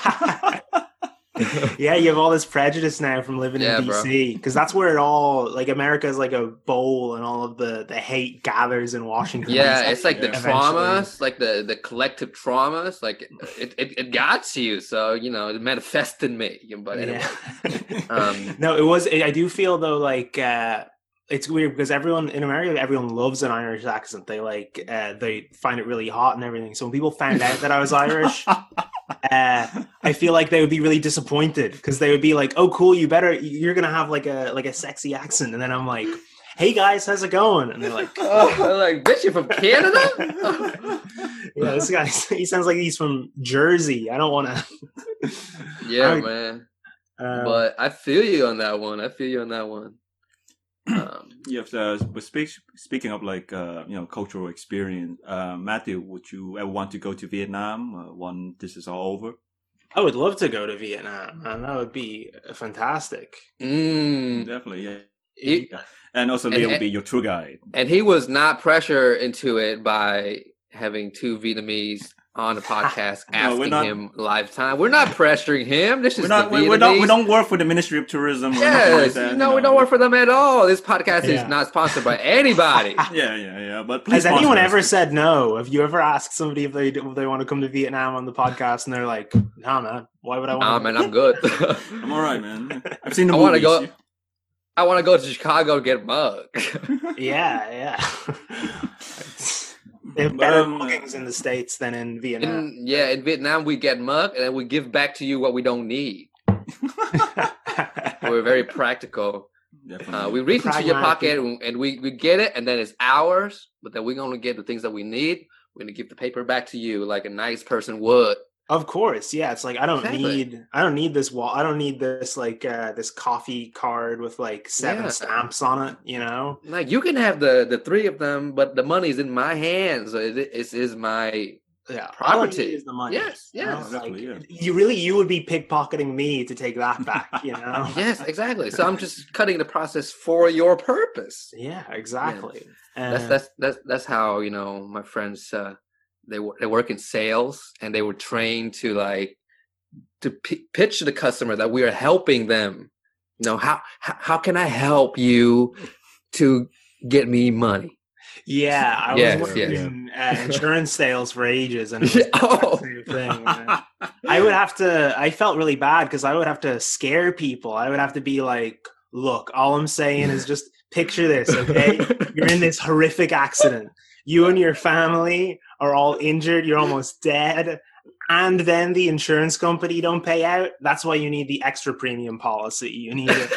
[SPEAKER 5] Yeah, you have all this prejudice now from living
[SPEAKER 4] Yeah,
[SPEAKER 5] in D C because that's where it all like America is like a bowl, and all of the the hate gathers in Washington.
[SPEAKER 4] Yeah,
[SPEAKER 5] D C
[SPEAKER 4] it's like the
[SPEAKER 5] eventually.
[SPEAKER 4] traumas, like the the collective traumas, like it it, it got to you, so you know, it manifested me. But anyway,
[SPEAKER 5] Yeah.
[SPEAKER 4] um,
[SPEAKER 5] No, it was. I do feel though like uh, it's weird because everyone in America, everyone loves an Irish accent. They like uh, they find it really hot and everything. So when people found out that I was Irish, uh, I feel like they would be really disappointed because they would be like, "Oh, cool, you better you're gonna have like a like a sexy accent," and then I'm like, "Hey guys, how's it going?" And they're like,
[SPEAKER 4] oh, like, bitch, you're from Canada?
[SPEAKER 5] "Yeah, this guy he sounds like he's from Jersey. I don't want to."
[SPEAKER 4] Yeah,
[SPEAKER 5] I-
[SPEAKER 4] man.
[SPEAKER 5] Uh,
[SPEAKER 4] But I feel you on that one. I feel you on that one. Um,
[SPEAKER 3] Yeah, uh, but speak, speaking of like uh, you know cultural experience, uh, Matthew, would you ever want to go to Vietnam uh, when this is all over?
[SPEAKER 5] I would love to go to Vietnam, and that would be fantastic.
[SPEAKER 4] mm,
[SPEAKER 3] Definitely, yeah.
[SPEAKER 4] he-
[SPEAKER 3] Yeah. And also,
[SPEAKER 4] And-
[SPEAKER 3] Leo will
[SPEAKER 4] and-
[SPEAKER 3] be your tour guide.
[SPEAKER 4] and he was not pressured into it by having two Vietnamese on the podcast
[SPEAKER 3] No, we're
[SPEAKER 4] asking
[SPEAKER 3] not-
[SPEAKER 4] him lifetime. We're not pressuring him. This is
[SPEAKER 3] We're not.
[SPEAKER 4] the
[SPEAKER 3] We, we're not. We
[SPEAKER 4] Vietnamese.
[SPEAKER 3] don't work for the Ministry of Tourism. Or nothing like
[SPEAKER 4] Yes,
[SPEAKER 3] that,
[SPEAKER 4] no,
[SPEAKER 3] you
[SPEAKER 4] we
[SPEAKER 3] know.
[SPEAKER 4] don't work for them at all. This podcast
[SPEAKER 5] Yeah.
[SPEAKER 4] is not sponsored by anybody.
[SPEAKER 3] Yeah, yeah, yeah. But please
[SPEAKER 5] Has anyone
[SPEAKER 3] sponsor us.
[SPEAKER 5] ever said no? Have you ever asked somebody if they if they want to come to Vietnam on the podcast, and they're like, "Nah, man, why would I want?"
[SPEAKER 4] Nah,
[SPEAKER 5] to
[SPEAKER 4] man, I'm good.
[SPEAKER 3] I'm all right, man. I've seen the
[SPEAKER 4] I
[SPEAKER 3] movies.
[SPEAKER 4] wanna go- I want to go to Chicago to get mugged.
[SPEAKER 5] Yeah, yeah. They have
[SPEAKER 3] But,
[SPEAKER 5] better
[SPEAKER 3] um,
[SPEAKER 5] bookings in the States than in Vietnam.
[SPEAKER 4] In, yeah, in Vietnam we get mugged and then we give back to you what we don't need. We're very practical.
[SPEAKER 3] Definitely.
[SPEAKER 4] Uh, we reach into your
[SPEAKER 5] Pragmatic.
[SPEAKER 4] pocket and, and we, we get it, and then it's ours. But then we're gonna get the things that we need. We're gonna give the paper back to you like a nice person would.
[SPEAKER 5] Of course, yeah. It's like I don't
[SPEAKER 4] Exactly.
[SPEAKER 5] need I don't need this wall. I don't need this like uh, this coffee card with like seven
[SPEAKER 4] Yeah.
[SPEAKER 5] stamps on it. You know.
[SPEAKER 4] Like you can have the the three of them, but the money's in my hands. So it, it is my
[SPEAKER 5] Yeah, all I
[SPEAKER 4] Property.
[SPEAKER 5] need is the money.
[SPEAKER 4] Yes,
[SPEAKER 5] you know?
[SPEAKER 4] yes.
[SPEAKER 5] Like,
[SPEAKER 3] Exactly, yeah.
[SPEAKER 5] you really you would be pickpocketing me to take that back. You know.
[SPEAKER 4] yes, exactly. So I'm just cutting the process for your purpose.
[SPEAKER 5] Yeah, exactly.
[SPEAKER 4] That's
[SPEAKER 5] Uh,
[SPEAKER 4] that's that's that's how you know my friends. Uh, they wo- they work in sales and they were trained to like to p- pitch to the customer that we are helping them. You know how how, how can I help you to get me money?
[SPEAKER 5] yeah, I
[SPEAKER 4] Yes,
[SPEAKER 5] was working
[SPEAKER 4] yes.
[SPEAKER 5] in uh, insurance sales for ages, and it was the exact
[SPEAKER 4] Oh.
[SPEAKER 5] same thing. uh, I would have to. I felt really bad because I would have to scare people. I would have to be like, "Look, all I'm saying is just picture this, okay? You're in this horrific accident. You and your family are all injured. You're almost dead." And then the insurance company don't pay out. That's why you need the extra premium policy. You need it.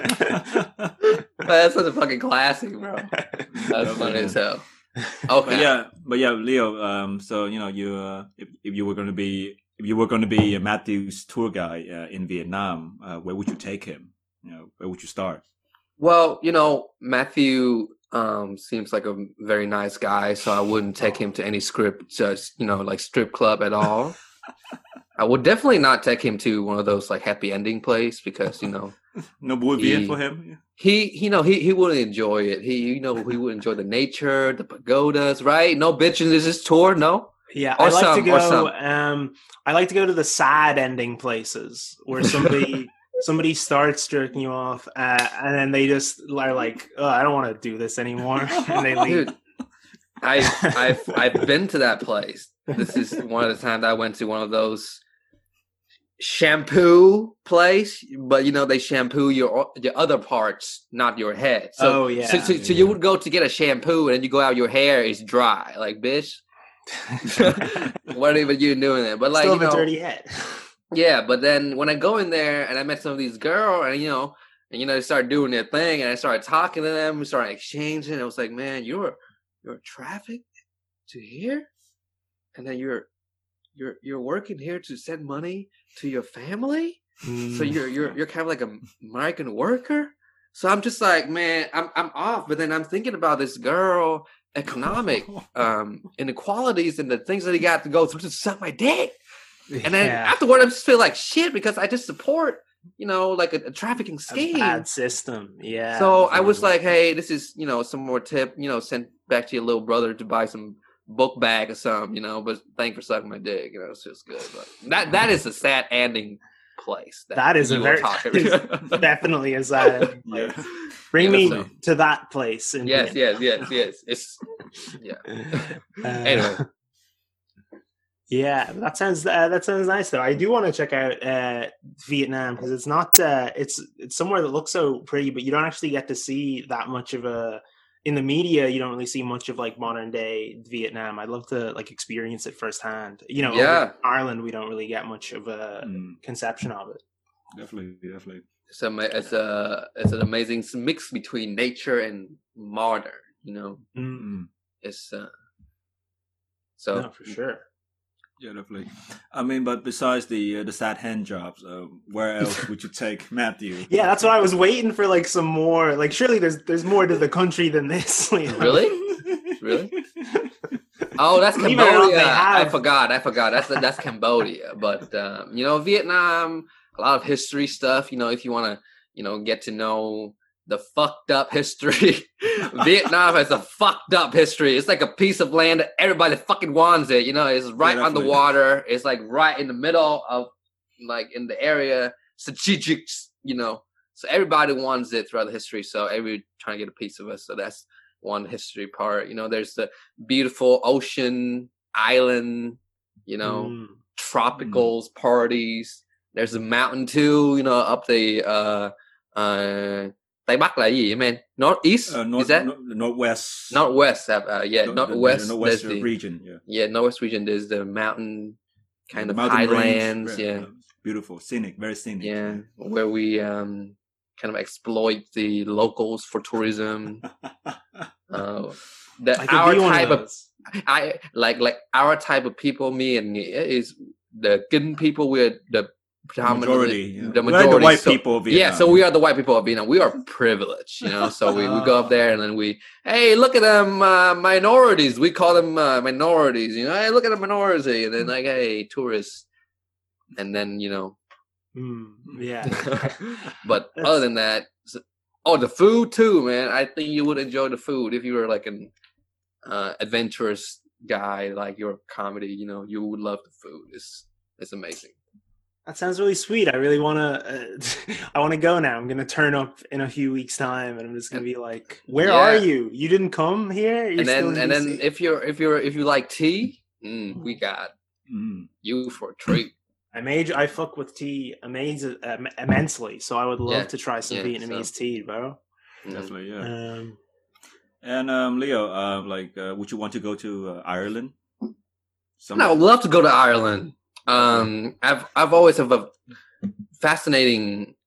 [SPEAKER 4] That's such a fucking classic, bro. That's funny as hell.
[SPEAKER 3] But
[SPEAKER 4] Okay.
[SPEAKER 3] yeah, but yeah, Leo. Um, so you know, you uh, if if you were going to be if you were going to be Matthew's tour guide uh, in Vietnam, uh, where would you take him? You know, where would you start?
[SPEAKER 4] Well, you know, Matthew um, seems like a very nice guy, so I wouldn't take him to any script, just you know, like strip club at all. I would definitely not take him to one of those like happy ending place because you know
[SPEAKER 3] No Bolivian
[SPEAKER 4] He-
[SPEAKER 3] for him.
[SPEAKER 4] he, you know, he he wouldn't enjoy it. He, you know, he would enjoy the nature, the pagodas, right? No bitching is his tour, no.
[SPEAKER 5] Yeah,
[SPEAKER 4] Or
[SPEAKER 5] I like
[SPEAKER 4] some,
[SPEAKER 5] to
[SPEAKER 4] or
[SPEAKER 5] go.
[SPEAKER 4] some.
[SPEAKER 5] Um, I like to go to the sad ending places where somebody somebody starts jerking you off, uh, and then they just are like, oh, "I don't want to do this anymore," and they leave.
[SPEAKER 4] Dude, I I've I've been to that place. This is one of the times I went to one of those shampoo place, but you know they shampoo your your other parts, not your head. So,
[SPEAKER 5] Oh, yeah.
[SPEAKER 4] So, so, so you would go to get a shampoo, and then you go out, your hair is dry, like bitch. What even you doing there? But like
[SPEAKER 5] Still
[SPEAKER 4] you
[SPEAKER 5] have a
[SPEAKER 4] know,
[SPEAKER 5] dirty head.
[SPEAKER 4] yeah. But then when I go in there and I met some of these girls, and you know, and you know they started doing their thing, and I started talking to them, we started exchanging. I was like, man, you're you're trafficked to here, and then you're you're you're working here to send money to your family. So
[SPEAKER 5] Mm.
[SPEAKER 4] you're you're you're kind of like a migrant worker. So I'm just like, man, I'm I'm off. But then I'm thinking about this girl economic um, inequalities and the things that he got to go through to suck my dick. And then
[SPEAKER 5] Yeah.
[SPEAKER 4] afterward, I just feel like shit because I just support, you know, like a, a trafficking
[SPEAKER 5] A
[SPEAKER 4] scheme.
[SPEAKER 5] bad system. Yeah.
[SPEAKER 4] So I was like, hey, this is, you know, some more tip, you know, send back to your little brother to buy some book bag or something, you know, but thank for sucking my dick. You know, it's just good. But that that is a sad ending place.
[SPEAKER 5] That is a
[SPEAKER 4] you
[SPEAKER 5] very
[SPEAKER 4] are talking-
[SPEAKER 5] definitely is that.
[SPEAKER 3] Yeah.
[SPEAKER 5] Bring
[SPEAKER 4] Yeah,
[SPEAKER 5] me
[SPEAKER 4] so-
[SPEAKER 5] to that place. In
[SPEAKER 4] yes,
[SPEAKER 5] Vietnam.
[SPEAKER 4] yes, yes, yes. It's yeah.
[SPEAKER 5] Uh,
[SPEAKER 4] Anyway.
[SPEAKER 5] Yeah, that sounds uh, that sounds nice though. I do want to check out uh, Vietnam because it's not uh, it's it's somewhere that looks so pretty, but you don't actually get to see that much of a in the media. You don't really see much of like modern day Vietnam. I'd love to like experience it firsthand. You know, over
[SPEAKER 4] Yeah.
[SPEAKER 5] in Ireland we don't really get much of a
[SPEAKER 3] Mm,
[SPEAKER 5] conception of it.
[SPEAKER 3] definitely, definitely.
[SPEAKER 4] It's a it's a it's an amazing mix between nature and modern. You know,
[SPEAKER 5] Mm,
[SPEAKER 3] Mm,
[SPEAKER 4] it's uh, so
[SPEAKER 5] no, for sure.
[SPEAKER 3] yeah, definitely. I mean, but besides the uh, the sad hand jobs, uh, where else would you take Matthew?
[SPEAKER 5] Yeah, that's what I was waiting for. Like some more. Like surely there's there's more to the country than this. you know?
[SPEAKER 4] Really? Really? Oh, that's
[SPEAKER 5] Believe it or not,
[SPEAKER 4] Cambodia.
[SPEAKER 5] they
[SPEAKER 4] I
[SPEAKER 5] have-
[SPEAKER 4] forgot. I forgot. That's that's Cambodia. But um, you know, Vietnam, a lot of history stuff. You know, if you want to, you know, get to know the fucked up history, Vietnam has a fucked up history. It's like a piece of land that everybody fucking wants it. You know, it's right on the
[SPEAKER 3] definitely.
[SPEAKER 4] water. It's like right in the middle of, like in the area, strategic. You know, so everybody wants it throughout the history. So every trying to get a piece of it. So that's one history part. You know, there's the beautiful ocean island, you know,
[SPEAKER 5] Mm.
[SPEAKER 4] tropicals parties. There's a mountain too, you know, up the uh uh Tây Bắc là gì, man? Northeast?
[SPEAKER 3] Uh, north,
[SPEAKER 4] Is that
[SPEAKER 3] no- the northwest.
[SPEAKER 4] northwest? Uh, uh, yeah,
[SPEAKER 3] the- the-
[SPEAKER 4] northwest.
[SPEAKER 3] The
[SPEAKER 4] There's
[SPEAKER 3] northwest
[SPEAKER 4] the
[SPEAKER 3] region. Yeah.
[SPEAKER 4] yeah, northwest region. There's the mountain kind
[SPEAKER 3] The
[SPEAKER 4] of
[SPEAKER 3] mountain range,
[SPEAKER 4] highlands.
[SPEAKER 3] yeah,
[SPEAKER 4] Yeah,
[SPEAKER 3] uh, beautiful, scenic, very scenic.
[SPEAKER 4] yeah, where we um kind of exploit the locals for tourism. Uh, that
[SPEAKER 5] I could
[SPEAKER 4] our
[SPEAKER 5] be one
[SPEAKER 4] type
[SPEAKER 5] of
[SPEAKER 4] of
[SPEAKER 5] those.
[SPEAKER 4] I like like our type of people, me and Nghĩa, is the Kinh people. We're the predominantly
[SPEAKER 3] majority. Yeah.
[SPEAKER 4] the
[SPEAKER 3] We're
[SPEAKER 4] majority.
[SPEAKER 3] the white
[SPEAKER 4] so,
[SPEAKER 3] people of
[SPEAKER 4] yeah,
[SPEAKER 3] Vietnam.
[SPEAKER 4] so we are the white people of Vietnam. We are privileged, you know. So we, we go up there and then we, hey, look at them uh, minorities. We call them uh, minorities, you know. Hey, look at the minority, and then like, hey, tourists, and then you know.
[SPEAKER 5] Mm, yeah.
[SPEAKER 4] But
[SPEAKER 5] That's-
[SPEAKER 4] other than that, so- oh, the food too, man. I think you would enjoy the food if you were like an uh, adventurous guy, like your comedy. You know, you would love the food. It's it's amazing.
[SPEAKER 5] That sounds really sweet. I really want to. Uh, I want to go now. I'm gonna turn up in a few weeks' time, and I'm just gonna be like, "Where
[SPEAKER 4] Yeah.
[SPEAKER 5] are you? You didn't come here." You're
[SPEAKER 4] and
[SPEAKER 5] still
[SPEAKER 4] then
[SPEAKER 5] in
[SPEAKER 4] and then
[SPEAKER 5] D C?"
[SPEAKER 4] if you're if you're if you like tea, mm, we got
[SPEAKER 3] Mm.
[SPEAKER 4] you for a treat.
[SPEAKER 5] I made. I fuck with tea amaz- um, immensely, so I would love
[SPEAKER 4] Yeah.
[SPEAKER 5] to try some
[SPEAKER 4] Yeah,
[SPEAKER 5] Vietnamese
[SPEAKER 4] so-
[SPEAKER 5] tea, bro.
[SPEAKER 4] Mm.
[SPEAKER 3] Definitely, yeah.
[SPEAKER 5] Um,
[SPEAKER 3] And um, Leo, uh, like, uh, would you want to go to uh, Ireland? Some-
[SPEAKER 4] No, I would love to go to Ireland. Um, I've I've always have a fascinating.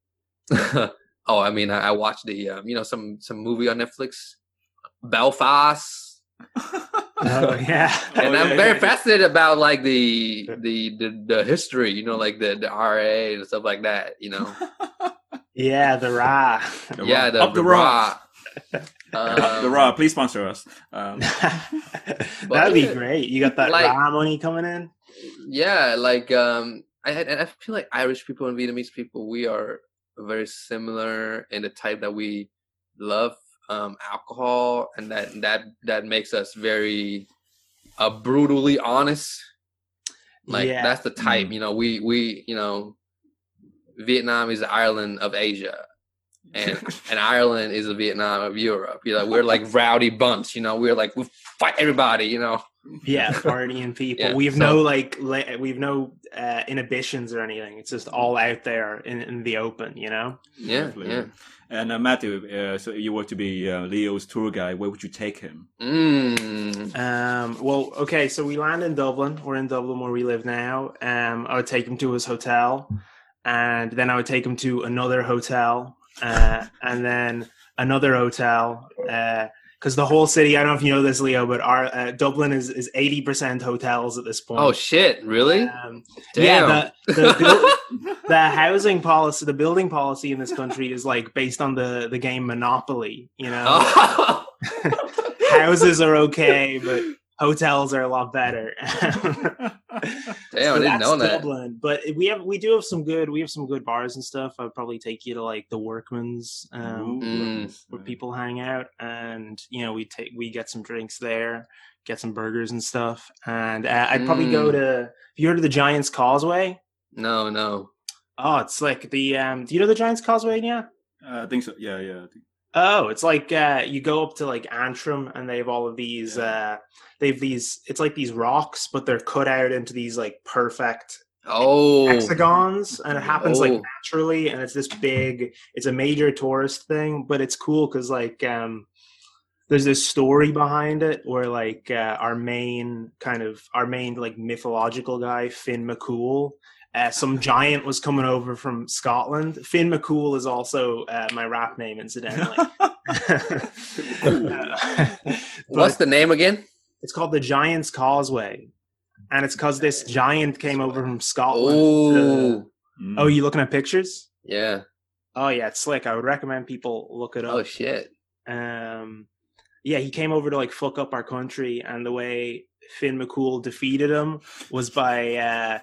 [SPEAKER 4] oh, I mean, I, I watched the um, you know some some movie on Netflix, Belfast,
[SPEAKER 5] oh yeah,
[SPEAKER 4] and
[SPEAKER 3] Oh,
[SPEAKER 4] I'm
[SPEAKER 3] yeah,
[SPEAKER 4] very
[SPEAKER 3] yeah.
[SPEAKER 4] fascinated about like the the the, the history, you know, like the the R A and stuff like that. You know,
[SPEAKER 5] yeah, the ra.
[SPEAKER 3] The
[SPEAKER 4] yeah,
[SPEAKER 3] Rock.
[SPEAKER 4] the
[SPEAKER 3] Up the Rock.
[SPEAKER 4] Um,
[SPEAKER 3] the Raw, please sponsor us. Um,
[SPEAKER 5] That'd be
[SPEAKER 4] yeah,
[SPEAKER 5] great. You got that
[SPEAKER 4] like-
[SPEAKER 5] ra money coming in.
[SPEAKER 4] yeah, like um, I and I feel like Irish people and Vietnamese people, we are very similar in the type that we love um alcohol, and that that that makes us very uh brutally honest. Like
[SPEAKER 5] Yeah.
[SPEAKER 4] that's the type,
[SPEAKER 3] Mm.
[SPEAKER 4] you know. We we you know, Vietnam is the Ireland of Asia. And and Ireland is the Vietnam of Europe. You know, we're like rowdy bunch. You know, we're like we fight everybody. You know,
[SPEAKER 5] Yeah, partying people.
[SPEAKER 4] Yeah,
[SPEAKER 5] we have
[SPEAKER 4] so-
[SPEAKER 5] no like, la- we have no uh, inhibitions or anything. It's just all out there in, in the open. You know.
[SPEAKER 4] yeah,
[SPEAKER 3] Definitely.
[SPEAKER 4] yeah.
[SPEAKER 3] And uh, Matthew, uh, so if you were to be uh, Leo's tour guide, where would you take him?
[SPEAKER 4] Mm.
[SPEAKER 5] Um, well, okay, so we land in Dublin. We're in Dublin where we live now. Um, I would take him to his hotel, and then I would take him to another hotel, uh, and then another hotel. Because the whole city, I don't know if you know this, Leo, but our uh, Dublin is is eighty percent hotels at this point.
[SPEAKER 4] Oh shit! Really?
[SPEAKER 5] Um,
[SPEAKER 4] Damn.
[SPEAKER 5] yeah, the the, buil- the housing policy, the building policy in this country is like based on the the game Monopoly. You know,
[SPEAKER 4] Oh.
[SPEAKER 5] houses are okay, but hotels are a lot better.
[SPEAKER 4] Damn, I didn't know that.
[SPEAKER 5] Dublin. But we have we do have some good we have some good bars and stuff. I'd probably take you to like the Workman's, um,
[SPEAKER 4] Mm.
[SPEAKER 5] where people hang out, and you know we take we get some drinks there, get some burgers and stuff. And uh, I'd probably go
[SPEAKER 4] Mm.
[SPEAKER 5] to. Have you heard of the Giants Causeway?
[SPEAKER 4] No, no.
[SPEAKER 5] Oh, it's like the. Um, do you know the Giants Causeway? Yeah.
[SPEAKER 3] Uh, I think so. Yeah, yeah. I think.
[SPEAKER 5] Oh, it's like uh, you go up to like Antrim, and they have all of these.
[SPEAKER 3] Yeah.
[SPEAKER 5] Uh, they have these. It's like these rocks, but they're cut out into these like perfect
[SPEAKER 4] Oh,
[SPEAKER 5] hexagons, and it happens like
[SPEAKER 4] Oh.
[SPEAKER 5] naturally, and it's this big. It's a major tourist thing, but it's cool because like um, there's this story behind it where like uh, our main kind of our main like mythological guy Finn McCool. Uh, some giant was coming over from Scotland. Finn McCool is also uh, my rap name, incidentally. Uh,
[SPEAKER 4] what's
[SPEAKER 5] but
[SPEAKER 4] the name again?
[SPEAKER 5] it's called the Giant's Causeway, and it's because this giant came over from Scotland.
[SPEAKER 4] Oh,
[SPEAKER 3] Mm.
[SPEAKER 5] Oh, you looking at pictures?
[SPEAKER 4] yeah.
[SPEAKER 5] Oh yeah, it's slick. I would recommend people look it
[SPEAKER 4] Oh
[SPEAKER 5] up.
[SPEAKER 4] shit.
[SPEAKER 5] Um, yeah, he came over to like fuck up our country, and the way Finn McCool defeated him was by uh,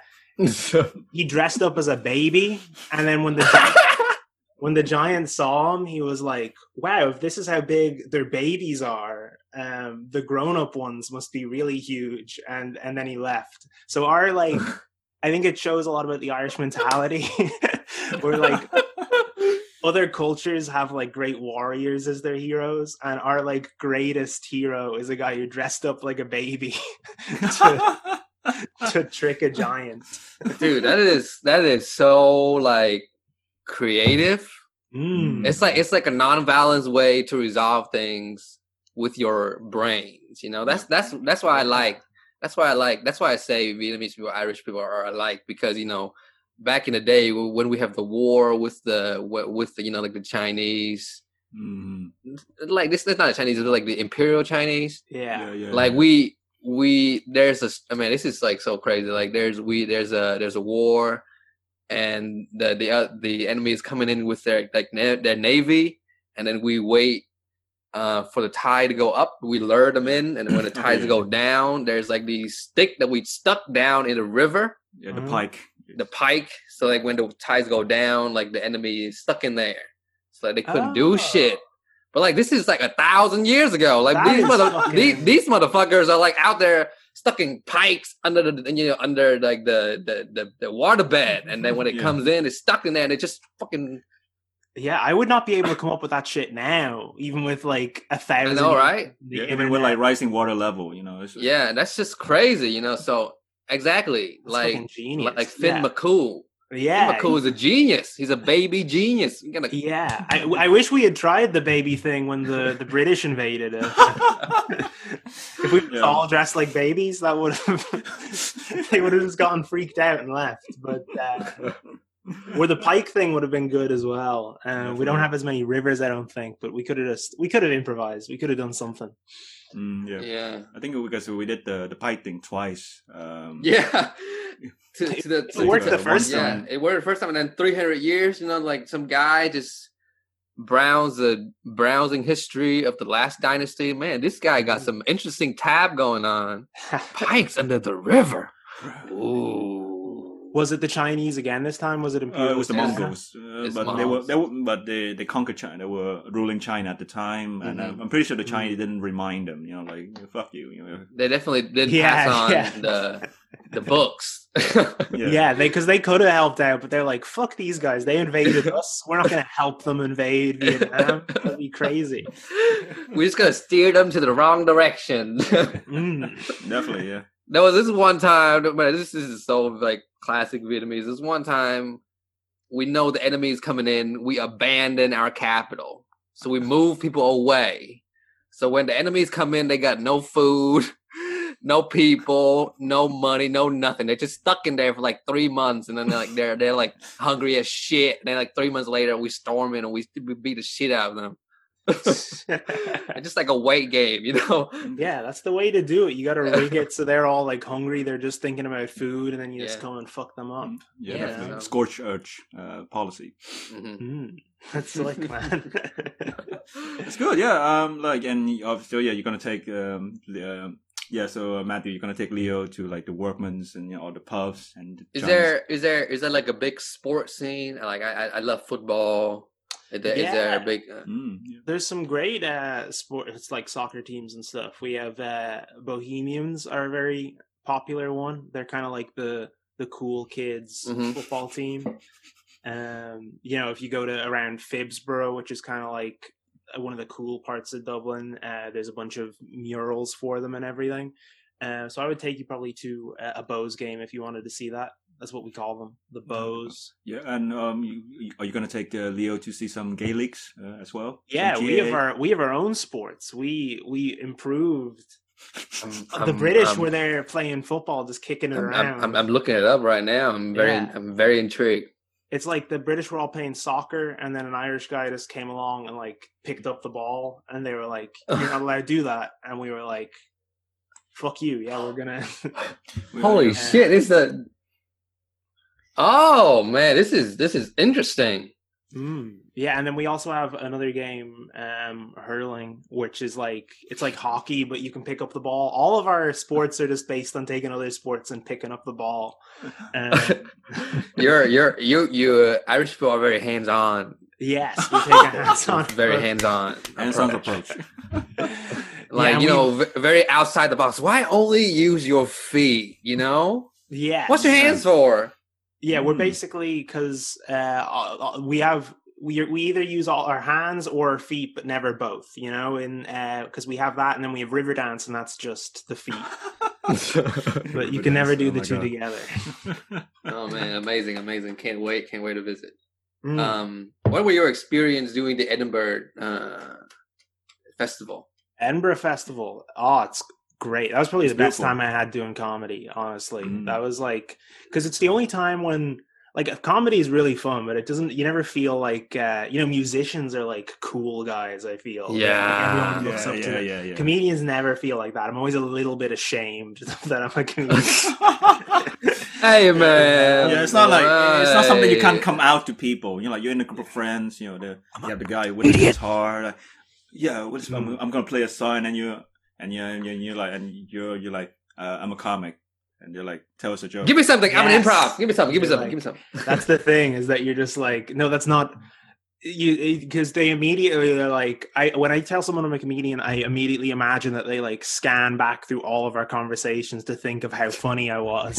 [SPEAKER 5] he dressed up as a baby, and then when the giant, when the giant saw him, he was like, "Wow, if this is how big their babies are, um, the grown-up ones must be really huge." And and then he left. So our like, I think it shows a lot about the Irish mentality, where like other cultures have like great warriors as their heroes, and our like greatest hero is a guy who dressed up like a baby to, to trick a giant.
[SPEAKER 4] Dude, that is that is so like creative.
[SPEAKER 5] Mm.
[SPEAKER 4] It's like it's like a non-violence way to resolve things with your brains. You know, that's that's that's why I like. That's why I like. That's why I say Vietnamese people, Irish people are alike, because you know, back in the day when we have the war with the with the you know like the Chinese,
[SPEAKER 3] Mm.
[SPEAKER 4] like this. It's not the Chinese. It's like the Imperial Chinese.
[SPEAKER 5] Yeah.
[SPEAKER 3] Yeah, yeah.
[SPEAKER 4] Like
[SPEAKER 3] yeah.
[SPEAKER 4] we we there's a. I mean, this is like so crazy. Like there's we there's a there's a war, and the the uh, the enemy is coming in with their like na- their navy, and then we wait uh for the tide to go up. We lure them in, and when the tides
[SPEAKER 3] yeah.
[SPEAKER 4] go down, there's like these stick that we stuck down in the river,
[SPEAKER 3] yeah, the
[SPEAKER 5] Mhm.
[SPEAKER 3] pike.
[SPEAKER 4] the pike. So like when the tides go down, like the enemy is stuck in there, so like, they couldn't do
[SPEAKER 5] Oh.
[SPEAKER 4] shit. But like this is like a thousand years ago. Like
[SPEAKER 5] That
[SPEAKER 4] these
[SPEAKER 5] is
[SPEAKER 4] mother
[SPEAKER 5] fucking-
[SPEAKER 4] these, these motherfuckers are like out there stuck in pikes under the you know under like the the the, the water bed, and then when it
[SPEAKER 3] Yeah.
[SPEAKER 4] comes in, it's stuck in there, and it just fucking.
[SPEAKER 5] Yeah, I would not be able to come up with that shit now, even with like a
[SPEAKER 4] I
[SPEAKER 5] thousand.
[SPEAKER 4] know, right?
[SPEAKER 5] the
[SPEAKER 3] Yeah, even with
[SPEAKER 5] internet.
[SPEAKER 3] like rising water level, you know. It's just,
[SPEAKER 4] Yeah, that's just crazy, you know. So exactly,
[SPEAKER 5] That's
[SPEAKER 4] like
[SPEAKER 5] fucking genius.
[SPEAKER 4] like Finn
[SPEAKER 5] yeah.
[SPEAKER 4] McCool.
[SPEAKER 5] Yeah,
[SPEAKER 4] Finn McCool is a genius. He's a baby genius. You're gonna.
[SPEAKER 5] yeah. I, I wish we had tried the baby thing when the, the British invaded it. If we
[SPEAKER 3] Yeah.
[SPEAKER 5] all dressed like babies, that would have they would have just gotten freaked out and left. But uh, or the pike thing would have been good as well. Uh, we
[SPEAKER 3] Definitely.
[SPEAKER 5] don't have as many rivers, I don't think, but we could have just we could have improvised. We could have done something.
[SPEAKER 3] Mm, yeah.
[SPEAKER 4] Yeah.
[SPEAKER 3] I think because we did the the pike thing twice. Um,
[SPEAKER 4] Yeah. to, to the,
[SPEAKER 5] It
[SPEAKER 4] to
[SPEAKER 5] worked
[SPEAKER 3] uh,
[SPEAKER 5] the
[SPEAKER 3] one
[SPEAKER 5] first
[SPEAKER 4] Yeah,
[SPEAKER 5] time.
[SPEAKER 4] it worked the first time, and then three hundred years, you know, like some guy just browse the browsing history of the last dynasty. Man, this guy got some interesting tab going on. Pikes under the river. Ooh.
[SPEAKER 5] Was it the Chinese again this time? Was it
[SPEAKER 3] Uh,
[SPEAKER 5] Imperial
[SPEAKER 3] it was the
[SPEAKER 4] Yes.
[SPEAKER 5] China?
[SPEAKER 3] Mongols, uh,
[SPEAKER 4] It's
[SPEAKER 3] but they were,
[SPEAKER 4] Mongols.
[SPEAKER 3] they were, but they they conquered China. They were ruling China at the time, and uh,
[SPEAKER 4] Mhm.
[SPEAKER 3] I'm pretty sure the Chinese didn't remind them. You know, like fuck you. You know,
[SPEAKER 4] They definitely did
[SPEAKER 5] Yeah,
[SPEAKER 4] pass on
[SPEAKER 5] yeah.
[SPEAKER 4] the the books.
[SPEAKER 5] Yeah, they because they could have helped out, but they're like, "Fuck these guys! They invaded us. We're not going to help them invade Vietnam. That'd be crazy."
[SPEAKER 4] We're just gonna steer them to the wrong direction.
[SPEAKER 5] Mm.
[SPEAKER 3] definitely, yeah.
[SPEAKER 4] There was this one time, but this is so like classic Vietnamese. This one time, we know the enemy is coming in. We abandon our capital, so we move people away. So when the enemies come in, they got no food, no people, no money, no nothing. They're just stuck in there for like three months, and then they're like they're they're like hungry as shit. And then like three months later, we storm in and we, we beat the shit out of them. It's just like a weight game, you know.
[SPEAKER 5] Yeah, that's the way to do it. You got to rig it so they're all like hungry. They're just thinking about food, and then you just
[SPEAKER 4] Yeah.
[SPEAKER 5] come and fuck them up.
[SPEAKER 3] Yeah,
[SPEAKER 4] Yeah,
[SPEAKER 3] definitely.
[SPEAKER 4] so-
[SPEAKER 3] Scorch urge uh, policy.
[SPEAKER 4] Mhm.
[SPEAKER 5] Mm. That's like, man.
[SPEAKER 3] It's good, yeah. Um, like, and obviously, yeah, you're gonna take um, the, um yeah. So uh, Matthew, you're gonna take Leo to like the Workmans and you know all the pubs and. The
[SPEAKER 4] Is
[SPEAKER 3] Chinese-
[SPEAKER 4] there is there is there like a big sports scene? Like I I, I love football. Is there, is there a
[SPEAKER 5] Yeah.
[SPEAKER 4] big? Uh,
[SPEAKER 3] Mm, yeah.
[SPEAKER 5] There's some great uh sports like soccer teams and stuff. We have uh Bohemians are a very popular one. They're kind of like the the cool kids
[SPEAKER 4] Mhm.
[SPEAKER 5] football team. Um, you know, if you go to around Phibsborough, which is kind of like one of the cool parts of Dublin, uh, there's a bunch of murals for them and everything. Uh, so I would take you probably to a, a Bows game if you wanted to see that. That's what we call them, the Bows.
[SPEAKER 3] Yeah, and um, you, you- are you gonna take uh, Leo to see some gay leagues uh, as well?
[SPEAKER 5] Yeah,
[SPEAKER 3] Some
[SPEAKER 5] we
[SPEAKER 3] G A?
[SPEAKER 5] have our we have our own sports. We we improved.
[SPEAKER 4] I'm-
[SPEAKER 5] the
[SPEAKER 4] I'm-
[SPEAKER 5] British
[SPEAKER 4] I'm-
[SPEAKER 5] were there playing football, just kicking it
[SPEAKER 4] I'm,
[SPEAKER 5] around.
[SPEAKER 4] I'm, I'm, I'm looking it up right now. I'm very
[SPEAKER 5] Yeah.
[SPEAKER 4] I'm very intrigued.
[SPEAKER 5] It's like the British were all playing soccer, and then an Irish guy just came along and like picked up the ball, and they were like, "You're not allowed to do that," and we were like, "Fuck you! Yeah, we're gonna."
[SPEAKER 3] We-
[SPEAKER 4] Holy
[SPEAKER 3] uh,
[SPEAKER 4] shit! It's the. Oh man, this is this is interesting.
[SPEAKER 5] Mm. Yeah, and then we also have another game, um, hurling, which is like it's like hockey, but you can pick up the ball. All of our sports are just based on taking other sports and picking up the ball. Um,
[SPEAKER 4] you're you're you you uh, Irish people are very hands on.
[SPEAKER 5] yes, we take a hands-on.
[SPEAKER 4] Very
[SPEAKER 5] approach.
[SPEAKER 4] hands on.
[SPEAKER 3] hands-on approach.
[SPEAKER 4] Like
[SPEAKER 5] Yeah,
[SPEAKER 4] you
[SPEAKER 5] we-
[SPEAKER 4] know, v- very outside the box. Why only use your feet? You know,
[SPEAKER 5] Yeah.
[SPEAKER 4] what's your hands for?
[SPEAKER 5] Yeah, we're
[SPEAKER 3] Mm.
[SPEAKER 5] basically because uh, uh, we have we we either use all our hands or our feet, but never both. You know, and because we have that, and then we have river dance, and that's just the feet. But you can never do
[SPEAKER 3] Oh
[SPEAKER 5] the
[SPEAKER 3] my
[SPEAKER 5] two
[SPEAKER 3] God.
[SPEAKER 5] together.
[SPEAKER 4] Oh man, amazing, amazing! Can't wait, can't wait to visit.
[SPEAKER 5] Mm.
[SPEAKER 4] Um, what were your experience doing the Edinburgh uh, festival?
[SPEAKER 5] Edinburgh Festival. Oh, it's great. That was probably
[SPEAKER 3] It's
[SPEAKER 5] the best
[SPEAKER 3] beautiful.
[SPEAKER 5] time I had doing comedy. Honestly,
[SPEAKER 3] Mm.
[SPEAKER 5] that was like because it's the only time when. Like comedy is really fun, but it doesn't. You never feel like uh, you know musicians are like cool guys. I feel Like,
[SPEAKER 4] Yeah.
[SPEAKER 5] everyone looks
[SPEAKER 3] yeah,
[SPEAKER 5] up to
[SPEAKER 3] yeah,
[SPEAKER 5] them.
[SPEAKER 3] yeah, yeah.
[SPEAKER 5] Comedians never feel like that. I'm always a little bit ashamed that I'm a comedian.
[SPEAKER 4] Hey man,
[SPEAKER 3] Yeah, it's not like it's not something you can't
[SPEAKER 4] Hey.
[SPEAKER 3] come out to people. You know, like you're in a group of friends. You know, the, you have the guy with his guitar. Like, yeah, what is, I'm,
[SPEAKER 5] Mm.
[SPEAKER 3] I'm gonna play a song, and you and you and you're, you're like and you're you're like uh, I'm a comic, and you're like tell us a joke.
[SPEAKER 4] Give me something. I'm an
[SPEAKER 5] Yes.
[SPEAKER 4] improv. Give me something. Give me
[SPEAKER 5] You're
[SPEAKER 4] something.
[SPEAKER 5] like-
[SPEAKER 4] Give me something.
[SPEAKER 5] That's the thing is that you're just like, no, that's not you because they immediately they're like, I when I tell someone I'm a comedian, I immediately imagine that they like scan back through all of our conversations to think of how funny I was.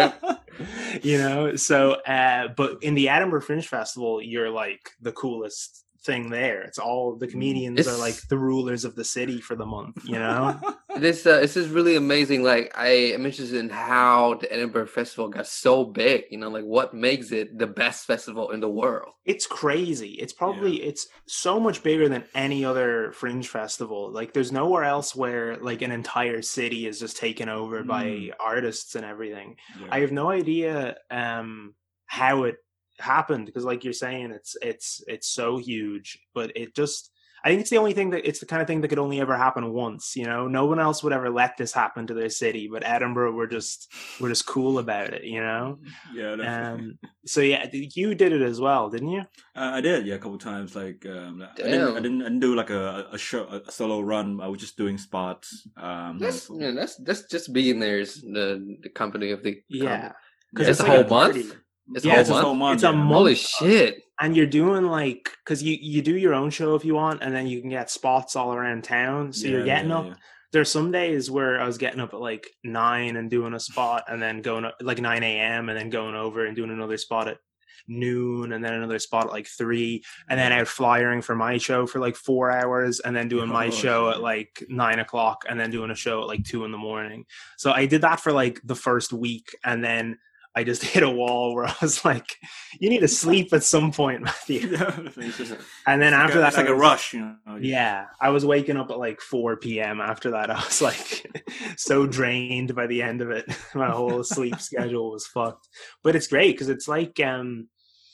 [SPEAKER 5] You know, so uh but in the Edinburgh Fringe Festival, you're like the coolest thing there. It's all the comedians
[SPEAKER 4] It's-
[SPEAKER 5] are like the rulers of the city for the month, you know.
[SPEAKER 4] This uh, this is really amazing. Like I am interested in how the Edinburgh Festival got so big. You know, like what makes it the best festival in the world?
[SPEAKER 5] It's crazy. It's probably it's so much bigger than any other fringe festival. Like there's nowhere else where like an entire city is just taken over by
[SPEAKER 3] Mm.
[SPEAKER 5] artists and everything.
[SPEAKER 3] Yeah.
[SPEAKER 5] I have no idea um how it happened because like you're saying it's it's it's so huge, but it just I think it's the only thing that it's the kind of thing that could only ever happen once, you know. No one else would ever let this happen to their city, but Edinburgh were just were just cool about it, you know.
[SPEAKER 3] yeah, definitely.
[SPEAKER 5] Um so yeah, you did it as well, didn't you?
[SPEAKER 3] Uh, I did, yeah, a couple times. Like, um, I didn't, I
[SPEAKER 4] Damn.
[SPEAKER 3] didn't, I didn't do like a, a show, a solo run. I was just doing spots. Um,
[SPEAKER 4] That's
[SPEAKER 3] for-
[SPEAKER 4] yeah, that's that's just being there's the the company of the
[SPEAKER 5] Yeah.
[SPEAKER 3] Yeah,
[SPEAKER 4] It's a
[SPEAKER 5] like
[SPEAKER 4] whole
[SPEAKER 5] party.
[SPEAKER 4] month? It's
[SPEAKER 5] Yeah,
[SPEAKER 4] a
[SPEAKER 3] it's
[SPEAKER 4] whole
[SPEAKER 3] a
[SPEAKER 4] month.
[SPEAKER 3] whole month.
[SPEAKER 5] It's a
[SPEAKER 3] yeah.
[SPEAKER 5] month.
[SPEAKER 4] Holy shit!
[SPEAKER 5] And you're doing like because you you do your own show if you want, and then you can get spots all around town. So you're
[SPEAKER 3] Yeah,
[SPEAKER 5] getting
[SPEAKER 3] yeah,
[SPEAKER 5] up.
[SPEAKER 3] yeah.
[SPEAKER 5] There's some days where I was getting up at like nine and doing a spot, and then going up like nine a.m. and then going over and doing another spot at noon, and then another spot at like three, and then out flyering for my show for like four hours, and then doing my
[SPEAKER 3] Oh,
[SPEAKER 5] show
[SPEAKER 3] shit.
[SPEAKER 5] at like nine o'clock, and then doing a show at like two in the morning. So I did that for like the first week, and then I just hit a wall where I was like, "You need to sleep at some point, Matthew."
[SPEAKER 3] Yeah, it's just-
[SPEAKER 5] And then
[SPEAKER 3] it's
[SPEAKER 5] after
[SPEAKER 3] like a-
[SPEAKER 5] that,
[SPEAKER 3] it's like
[SPEAKER 5] I
[SPEAKER 3] a
[SPEAKER 5] was-
[SPEAKER 3] rush, you know.
[SPEAKER 5] Yeah, I was waking up at like four p.m. After that, I was like so drained by the end of it. My whole sleep schedule was fucked. But it's great because it's like um,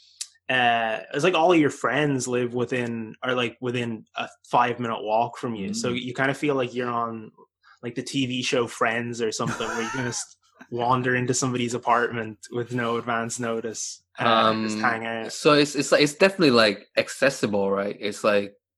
[SPEAKER 5] uh, it's like all of your friends live within are like within a five minute walk from you, so
[SPEAKER 3] Mm.
[SPEAKER 5] you kind of feel like you're on like the T V show Friends or something, where you can just wander into somebody's apartment with no advance notice, uh, and just
[SPEAKER 4] Um,
[SPEAKER 5] hang out.
[SPEAKER 4] So it's it's like it's definitely like accessible, right? It's like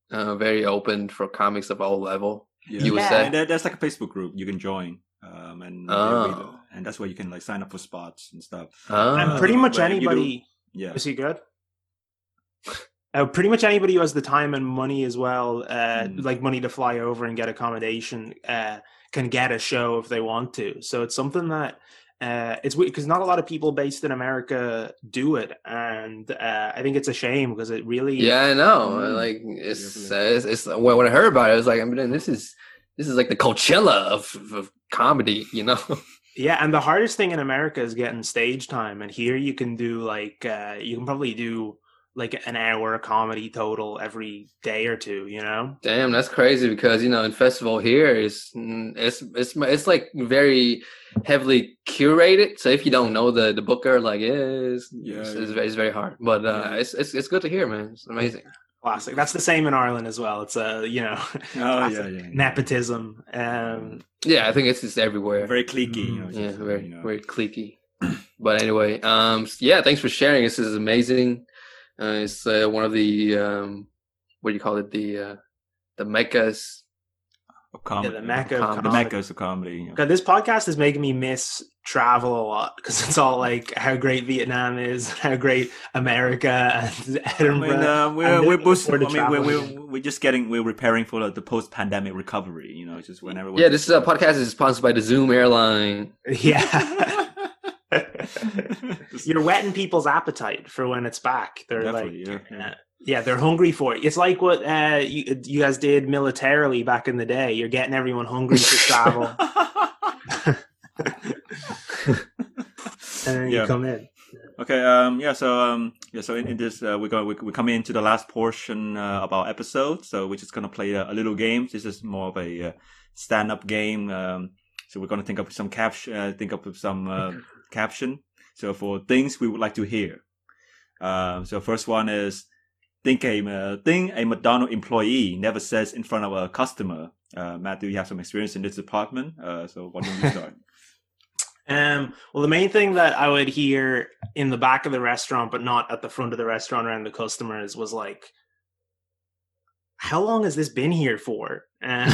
[SPEAKER 4] uh, very open for comics of all level.
[SPEAKER 3] Yeah.
[SPEAKER 4] You would
[SPEAKER 5] Yeah.
[SPEAKER 4] say.
[SPEAKER 3] And there, there's like a Facebook group you can join, um, and
[SPEAKER 4] Oh.
[SPEAKER 3] and that's where you can like sign up for spots and stuff.
[SPEAKER 4] Oh.
[SPEAKER 5] And pretty much
[SPEAKER 3] but you do-
[SPEAKER 5] anybody.
[SPEAKER 3] Yeah,
[SPEAKER 5] Is he good? Uh, pretty much anybody who has the time and money as well, uh,
[SPEAKER 3] Mm.
[SPEAKER 5] like money to fly over and get accommodation, uh, can get a show if they want to. So it's something that uh, it's weird because not a lot of people based in America do it, and uh, I think it's a shame because it really,
[SPEAKER 4] Yeah, I know.
[SPEAKER 3] Mm.
[SPEAKER 4] Like it's,
[SPEAKER 3] Yeah,
[SPEAKER 4] uh, it's it's when when I heard about it, I was like, I mean, this is this is like the Coachella of, of comedy, you know?
[SPEAKER 5] yeah. And the hardest thing in America is getting stage time, and here you can do like uh, you can probably do like an hour of comedy total every day or two. You know.
[SPEAKER 4] Damn, that's crazy because you know, in festival here is mm, it's it's it's like very heavily curated. So if you don't know the the booker, like yeah, it's,
[SPEAKER 3] Yeah,
[SPEAKER 4] it's,
[SPEAKER 3] yeah.
[SPEAKER 4] it's, very, it's very hard. But uh,
[SPEAKER 3] Yeah.
[SPEAKER 4] it's it's it's good to hear, man. It's amazing.
[SPEAKER 5] Classic. That's the same in Ireland as well. It's a you know
[SPEAKER 3] Oh
[SPEAKER 5] classic
[SPEAKER 3] yeah, yeah, yeah.
[SPEAKER 5] nepotism. Um,
[SPEAKER 4] Yeah, I think it's just everywhere.
[SPEAKER 3] Very cliquey. You know,
[SPEAKER 5] Mm,
[SPEAKER 4] yeah,
[SPEAKER 3] just,
[SPEAKER 4] very
[SPEAKER 3] you know.
[SPEAKER 4] very cliquey. But anyway, um, yeah, thanks for sharing. This is amazing. Uh, it's uh, one of the um, what do you call it? The uh, the meccas.
[SPEAKER 3] Of comedy.
[SPEAKER 5] yeah, the mecca of
[SPEAKER 4] Com-
[SPEAKER 3] The
[SPEAKER 5] comedy.
[SPEAKER 3] meccas of comedy. You know.
[SPEAKER 5] God, this podcast is making me miss travel a lot because it's all like how great Vietnam is, how great America and
[SPEAKER 3] I
[SPEAKER 5] Edinburgh.
[SPEAKER 3] mean, uh, we're
[SPEAKER 5] I'm
[SPEAKER 3] we're
[SPEAKER 5] looking
[SPEAKER 3] both, I
[SPEAKER 5] forward to
[SPEAKER 3] mean, we're,
[SPEAKER 5] traveling
[SPEAKER 3] we're we're just getting we're preparing for like, the post pandemic recovery. You know, it's just whenever.
[SPEAKER 4] Yeah, this uh, podcast is sponsored by the Zoom airline.
[SPEAKER 5] Yeah. You're whetting people's appetite for when it's back. They're
[SPEAKER 3] Definitely,
[SPEAKER 5] like,
[SPEAKER 3] yeah, yeah.
[SPEAKER 5] uh, yeah, they're hungry for it. It's like what uh, you, you guys did militarily back in the day. You're getting everyone hungry to travel, and then
[SPEAKER 3] Yeah.
[SPEAKER 5] you come in.
[SPEAKER 3] Okay. Um. Yeah. So. Um. Yeah. So in, in this, uh, we're going. We we come into the last portion uh, of our episode. So we're just gonna play a, a little game. This is more of a uh, stand-up game. Um. So we're gonna think of some caption. Uh, think of some uh, caption. So for things we would like to hear. Um. So first one is think a uh, thing a McDonald's employee never says in front of a customer. Uh, Matt, do you have some experience in this department? Uh. So why don't you start?
[SPEAKER 5] Um, well, the main thing that I would hear in the back of the restaurant, but not at the front of the restaurant around the customers, was like, "How long has this been here for?" Um,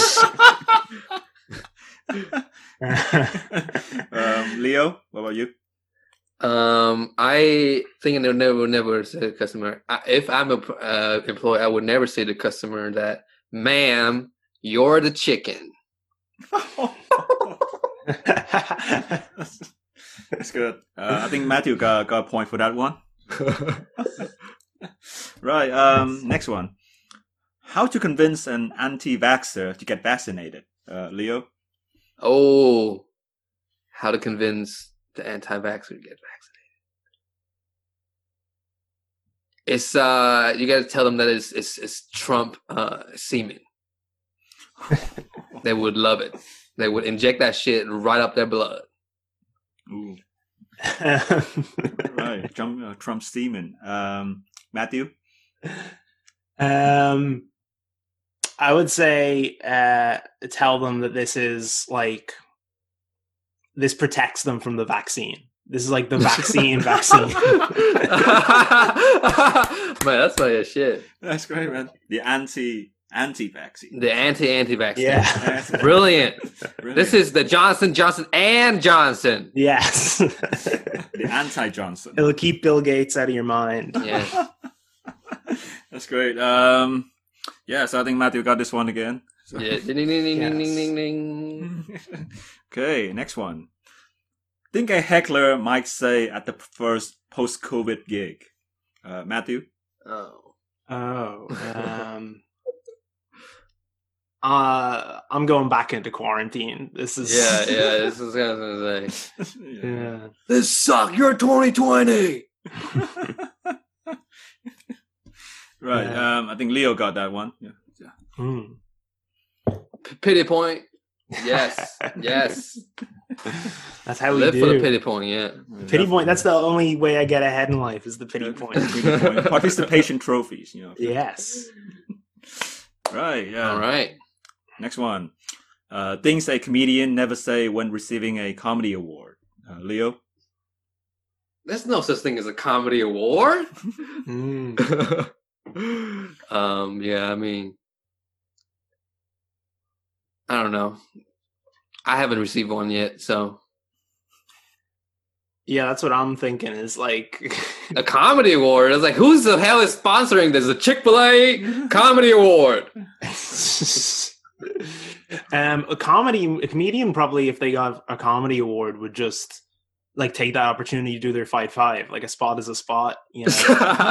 [SPEAKER 3] um. Leo, what about you?
[SPEAKER 4] Um, I think I never, never say to the customer. I, if I'm a uh, employee, I would never say to the customer that, "Ma'am, you're the chicken."
[SPEAKER 3] that's, that's good. Uh, I think Matthew got, got a point for that one. Right. Um. Next one. How to convince an anti-vaxxer to get vaccinated? Uh, Leo.
[SPEAKER 4] Oh, how to convince the anti-vaxxer to get vaccinated? It's uh, you got to tell them that it's it's, it's Trump uh, semen. They would love it. They would inject that shit right up their blood.
[SPEAKER 3] Ooh. Right. Trump. Uh, Trump steaming. Um. Matthew.
[SPEAKER 5] um, I would say uh, tell them that this is like this protects them from the vaccine. This is like the vaccine vaccine.
[SPEAKER 4] Man, that's funny as shit.
[SPEAKER 3] That's great, man. The anti anti vaccine.
[SPEAKER 4] The anti-anti-vaccine.
[SPEAKER 5] Yeah.
[SPEAKER 4] Brilliant. This is the Johnson, Johnson, and Johnson.
[SPEAKER 5] Yes.
[SPEAKER 3] the anti Johnson.
[SPEAKER 5] It'll keep Bill Gates out of your mind.
[SPEAKER 4] Yeah.
[SPEAKER 3] That's great. Um. Yeah. So I think Matthew got this one again. So.
[SPEAKER 4] Yeah. Ding, ding, ding, ding,
[SPEAKER 5] Yes.
[SPEAKER 4] ding, ding, ding.
[SPEAKER 3] Okay, next one. Think a heckler might say at the first post-COVID gig. Uh, Matthew?
[SPEAKER 4] Oh.
[SPEAKER 5] Oh. Um, uh, I'm going back into quarantine. This is
[SPEAKER 4] Yeah, yeah. This is what I was gonna say.
[SPEAKER 5] yeah.
[SPEAKER 4] This suck. You're twenty twenty.
[SPEAKER 3] Right.
[SPEAKER 5] Yeah.
[SPEAKER 3] Um, I think Leo got that one. Yeah. yeah.
[SPEAKER 5] Hmm.
[SPEAKER 4] P- pity point. Yes. Yes.
[SPEAKER 5] That's how we
[SPEAKER 4] Live
[SPEAKER 5] do.
[SPEAKER 4] for the pity point. Yeah.
[SPEAKER 5] Pity point. That's the only way I get ahead in life is the pity point.
[SPEAKER 3] Pity point. Participation trophies. You know.
[SPEAKER 5] Yes.
[SPEAKER 3] Right. Yeah.
[SPEAKER 4] All right.
[SPEAKER 3] Next one. Uh, things a comedian never say when receiving a comedy award. Uh, Leo.
[SPEAKER 4] There's no such thing as a comedy award.
[SPEAKER 5] Mm.
[SPEAKER 4] um, yeah, I mean, I don't know. I haven't received one yet, so
[SPEAKER 5] Yeah, that's what I'm thinking. Is like
[SPEAKER 4] a comedy award. I was like, who's the hell is sponsoring this? The Chick-fil-A Comedy Award.
[SPEAKER 5] um, a comedy, a comedian probably, if they got a comedy award, would just like take that opportunity to do their fight five. Like a spot is a spot, you know.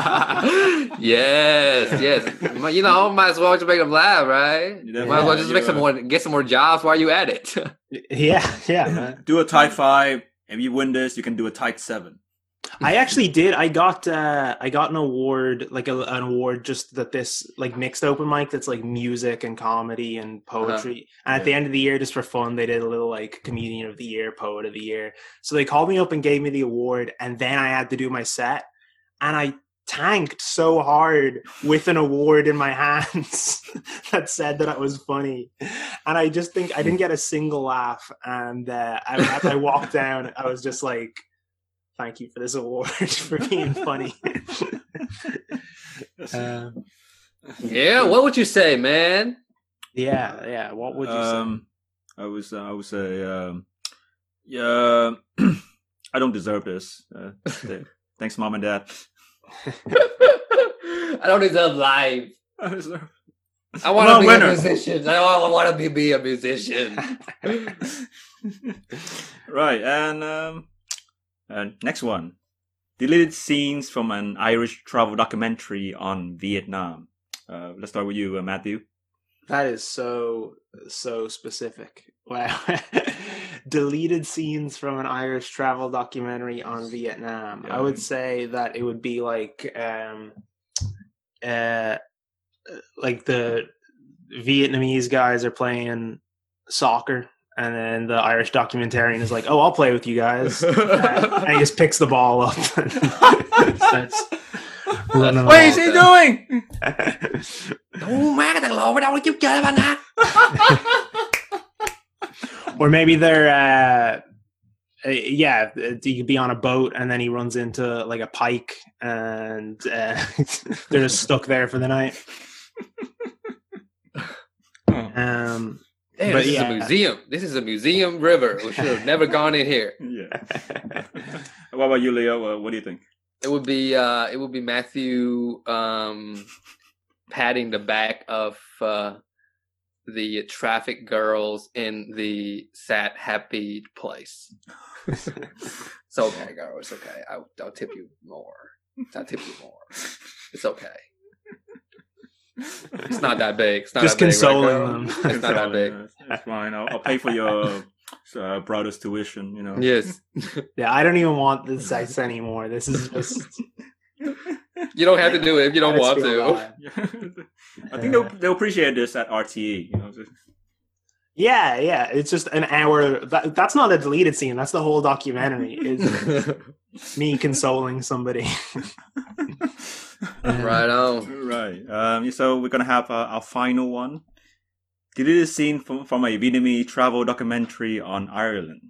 [SPEAKER 4] yes, yes. You know, might as well just make them laugh, right?
[SPEAKER 3] You
[SPEAKER 4] Might as
[SPEAKER 3] definitely-
[SPEAKER 4] well just make some more, get some more jobs while you at it.
[SPEAKER 5] Yeah, yeah. man.
[SPEAKER 3] Do a tight five. If you win this, you can do a tight seven.
[SPEAKER 5] I actually did. I got uh, I got an award, like a, an award, just that this like mixed open mic that's like music and comedy and poetry. And at the
[SPEAKER 3] Yeah.
[SPEAKER 5] end of the year, just for fun, they did a little like comedian of the year, poet of the year. So they called me up and gave me the award, and then I had to do my set, and I tanked so hard with an award in my hands that said that I was funny, and I just think I didn't get a single laugh. And uh, I, as I walked down, I was just like, thank you for this award for being funny. um,
[SPEAKER 4] Yeah, what would you say, man?
[SPEAKER 5] yeah, yeah. What would you
[SPEAKER 3] Um, I was, uh, I would say, um, yeah, I don't deserve this. Uh, th- thanks, mom and dad.
[SPEAKER 4] I don't deserve life.
[SPEAKER 3] I deserve-
[SPEAKER 4] I want
[SPEAKER 3] I'm
[SPEAKER 4] to
[SPEAKER 3] a
[SPEAKER 4] be
[SPEAKER 3] winner.
[SPEAKER 4] a musician. I want to be, be a musician.
[SPEAKER 3] Right, and um, and next one, deleted scenes from an Irish travel documentary on Vietnam. Uh, let's start with you, uh, Matthew.
[SPEAKER 5] That is so so specific. Wow. Deleted scenes from an Irish travel documentary on Vietnam.
[SPEAKER 3] Yeah.
[SPEAKER 5] I would say that it would be like um uh like the Vietnamese guys are playing soccer, and then the Irish documentarian is like, "Oh, I'll play with you guys." Uh, and he just picks the ball up and starts running
[SPEAKER 3] What is he doing?
[SPEAKER 4] Ô má cái thằng lộ ở đâu nó kiếm chơi anh hả?
[SPEAKER 5] Or maybe they're, uh, uh, yeah, you could be on a boat and then he runs into like a pike and uh, they're just stuck there for the night. Um,
[SPEAKER 4] Damn,
[SPEAKER 5] But
[SPEAKER 4] this
[SPEAKER 5] yeah.
[SPEAKER 4] is a museum. This is a museum river. We should have never gone in here.
[SPEAKER 3] Yeah. What about you, Leo? Uh, what do you think?
[SPEAKER 4] It would be uh it would be Matthew um patting the back of uh the traffic girls in the sad happy place. It's okay, girl. It's okay. I'll, I'll tip you more. I'll tip you more. It's okay. It's not that big. It's not
[SPEAKER 5] Just
[SPEAKER 4] that big,
[SPEAKER 5] consoling
[SPEAKER 4] right, girl?
[SPEAKER 5] them.
[SPEAKER 4] It's not that big.
[SPEAKER 3] It's fine. I'll, I'll pay for your uh, brother's tuition. You know.
[SPEAKER 4] Yes.
[SPEAKER 5] yeah, I don't even want the sex anymore. This is just.
[SPEAKER 4] You don't have to do it if you don't
[SPEAKER 5] I
[SPEAKER 4] want
[SPEAKER 5] just feel
[SPEAKER 4] to.
[SPEAKER 5] bad.
[SPEAKER 3] I think they'll they'll appreciate this at R T E. You know.
[SPEAKER 5] Yeah, yeah. It's just an hour. That, that's not a deleted scene. That's the whole documentary. Is me consoling somebody.
[SPEAKER 4] Right on.
[SPEAKER 3] Right. Um, so we're gonna have uh, our final one. Deleted scene from from a Vietnamese travel documentary on Ireland.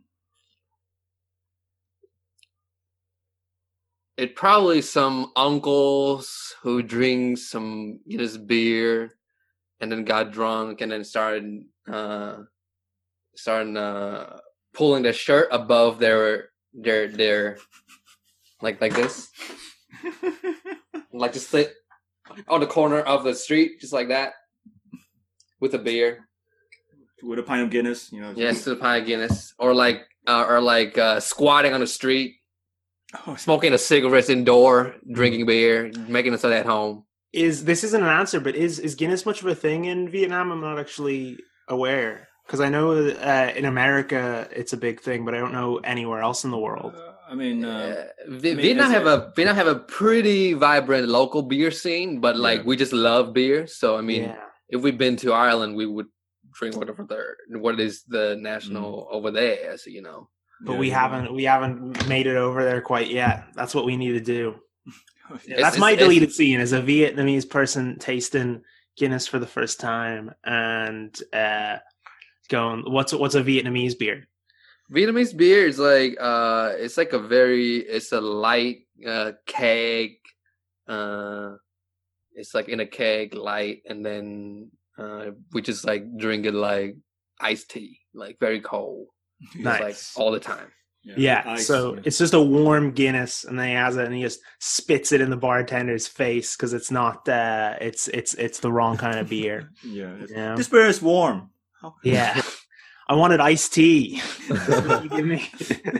[SPEAKER 4] It probably some uncles who drink some Guinness beer and then got drunk and then started uh started uh pulling their shirt above their their their like like this. Like just sit on the corner of the street, just like that. With a beer.
[SPEAKER 3] With a pint of Guinness, you know.
[SPEAKER 4] Yes, to the pint of Guinness. Or like uh, or like uh squatting on the street.
[SPEAKER 3] Oh,
[SPEAKER 4] Smoking a cigarette indoor, drinking beer, making it at home.
[SPEAKER 5] Is this isn't an answer, but is is Guinness much of a thing in Vietnam? I'm not actually aware, because I know uh, in America it's a big thing, but I don't know anywhere else in the world.
[SPEAKER 3] Uh, I mean, uh,
[SPEAKER 4] Uh, Vi-
[SPEAKER 3] I mean,
[SPEAKER 4] Vietnam
[SPEAKER 3] is
[SPEAKER 4] have
[SPEAKER 3] it-
[SPEAKER 4] a Vietnam have a pretty vibrant local beer scene, but like
[SPEAKER 3] Yeah.
[SPEAKER 4] we just love beer. So I mean,
[SPEAKER 5] yeah,
[SPEAKER 4] if we've been to Ireland, we would drink whatever the what is the national over there. So you know,
[SPEAKER 5] but
[SPEAKER 3] yeah,
[SPEAKER 5] we
[SPEAKER 3] yeah.
[SPEAKER 5] haven't we haven't made it over there quite yet. That's what we need to do.
[SPEAKER 4] It's-
[SPEAKER 5] That's my
[SPEAKER 4] it's-
[SPEAKER 5] deleted scene: is a Vietnamese person tasting Guinness for the first time and uh, going, "What's what's a Vietnamese beer?"
[SPEAKER 4] Vietnamese beer is like uh, it's like a very it's a light uh, keg. Uh, It's like in a keg, light, and then uh, we just like drink it like iced tea, like very cold, just,
[SPEAKER 5] Nice.
[SPEAKER 4] like all the time.
[SPEAKER 5] Yeah,
[SPEAKER 3] Ice,
[SPEAKER 5] so
[SPEAKER 3] yeah.
[SPEAKER 5] it's just a warm Guinness, and then he has it, and he just spits it in the bartender's face because it's not, uh, it's it's it's the wrong kind of beer.
[SPEAKER 3] Yeah. it's-
[SPEAKER 5] Yeah.
[SPEAKER 3] This beer is warm. How-
[SPEAKER 5] Yeah, I wanted iced tea. What you give me?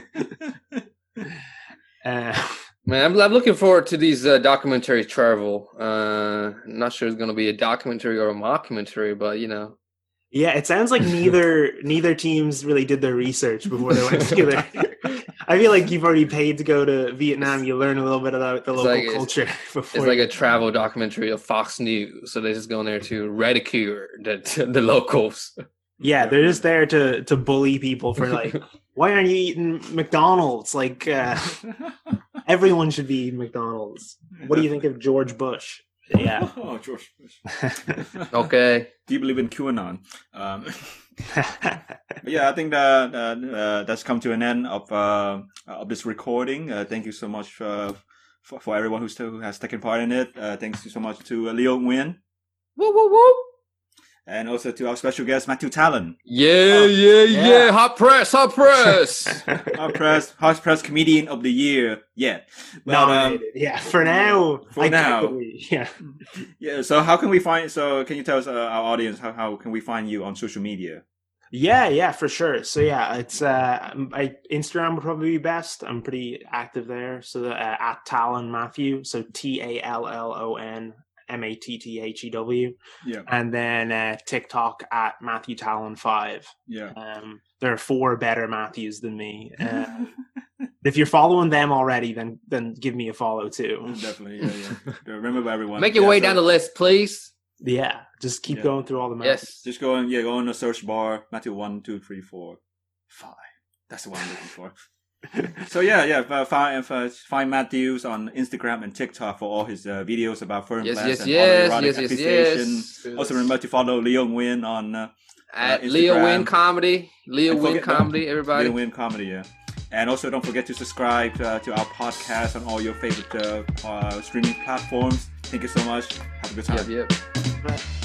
[SPEAKER 5] uh,
[SPEAKER 4] Man, I'm, I'm looking forward to these uh, documentary travel. Uh, I'm not sure it's going to be a documentary or a mockumentary, but you know,
[SPEAKER 5] yeah, it sounds like neither neither teams really did their research before they went together. I feel like you've already paid to go to Vietnam. You learn a little bit about the
[SPEAKER 4] It's
[SPEAKER 5] local
[SPEAKER 4] like- it's-
[SPEAKER 5] culture before.
[SPEAKER 4] it's like
[SPEAKER 5] you-
[SPEAKER 4] a travel documentary of Fox News. So they're just going there to ridicule the the locals.
[SPEAKER 5] Yeah, they're just there to to bully people for like, why aren't you eating McDonald's? Like, uh, everyone should be eating McDonald's. What do you think of George Bush? Yeah.
[SPEAKER 3] Oh, George Bush.
[SPEAKER 4] Okay.
[SPEAKER 3] Do you believe in QAnon? Um, but yeah, I think that uh, uh, that's come to an end of uh, of this recording. Uh, thank you so much uh, for for everyone who's who has taken part in it. Uh, thanks so much to uh, Leo Nguyen,
[SPEAKER 4] Woo woo woo.
[SPEAKER 3] and also to our special guest Matthew Talon,
[SPEAKER 4] Yeah, yeah, yeah,
[SPEAKER 5] yeah.
[SPEAKER 4] Hot press, hot press.
[SPEAKER 3] our press hot press comedian of the year. Yeah, but, um,
[SPEAKER 5] Nominated. Yeah, for now.
[SPEAKER 3] For
[SPEAKER 5] I
[SPEAKER 3] now.
[SPEAKER 5] think we- Yeah.
[SPEAKER 3] yeah. So how can we find? So can you tell us, uh, our audience, how how can we find you on social media?
[SPEAKER 5] Yeah, yeah, for sure. So yeah, it's uh, I, Instagram would probably be best. I'm pretty active there. So uh, at Talon Matthew, so T A L L O N M A T T H E W,
[SPEAKER 3] Yeah,
[SPEAKER 5] and then uh, TikTok at Matthew Talon five.
[SPEAKER 3] yeah.
[SPEAKER 5] Um, there are four better Matthews than me. Uh, if you're following them already, then then give me a follow too.
[SPEAKER 3] Definitely, yeah, yeah. Remember everyone.
[SPEAKER 4] Make your
[SPEAKER 3] Yeah,
[SPEAKER 4] way
[SPEAKER 3] so
[SPEAKER 4] down the list, please.
[SPEAKER 5] Yeah, just keep
[SPEAKER 3] Yeah.
[SPEAKER 5] going through all the Matthews.
[SPEAKER 4] Yes.
[SPEAKER 3] Just go and yeah, go on the search bar. Matthew one, two, three, four, five. That's the one I'm looking for. So yeah, yeah. uh, Find uh, find Matthews on Instagram and TikTok for all his uh, videos about firm
[SPEAKER 4] Yes,
[SPEAKER 3] class
[SPEAKER 4] yes,
[SPEAKER 3] and
[SPEAKER 4] yes,
[SPEAKER 3] autoerotic
[SPEAKER 4] yes, yes,
[SPEAKER 3] appreciation.
[SPEAKER 4] yes.
[SPEAKER 3] Also remember to follow Leo Nguyen on uh,
[SPEAKER 4] At
[SPEAKER 3] uh,
[SPEAKER 4] Leo
[SPEAKER 3] Instagram.
[SPEAKER 4] Win Comedy. Leo
[SPEAKER 3] And
[SPEAKER 4] Win
[SPEAKER 3] forget-
[SPEAKER 4] Comedy, everybody.
[SPEAKER 3] Leo Nguyen Comedy. Yeah. And also don't forget to subscribe uh, to our podcast on all your favorite uh, uh, streaming platforms. Thank you so much. Have a good time.
[SPEAKER 4] Yep, yep.
[SPEAKER 5] Right.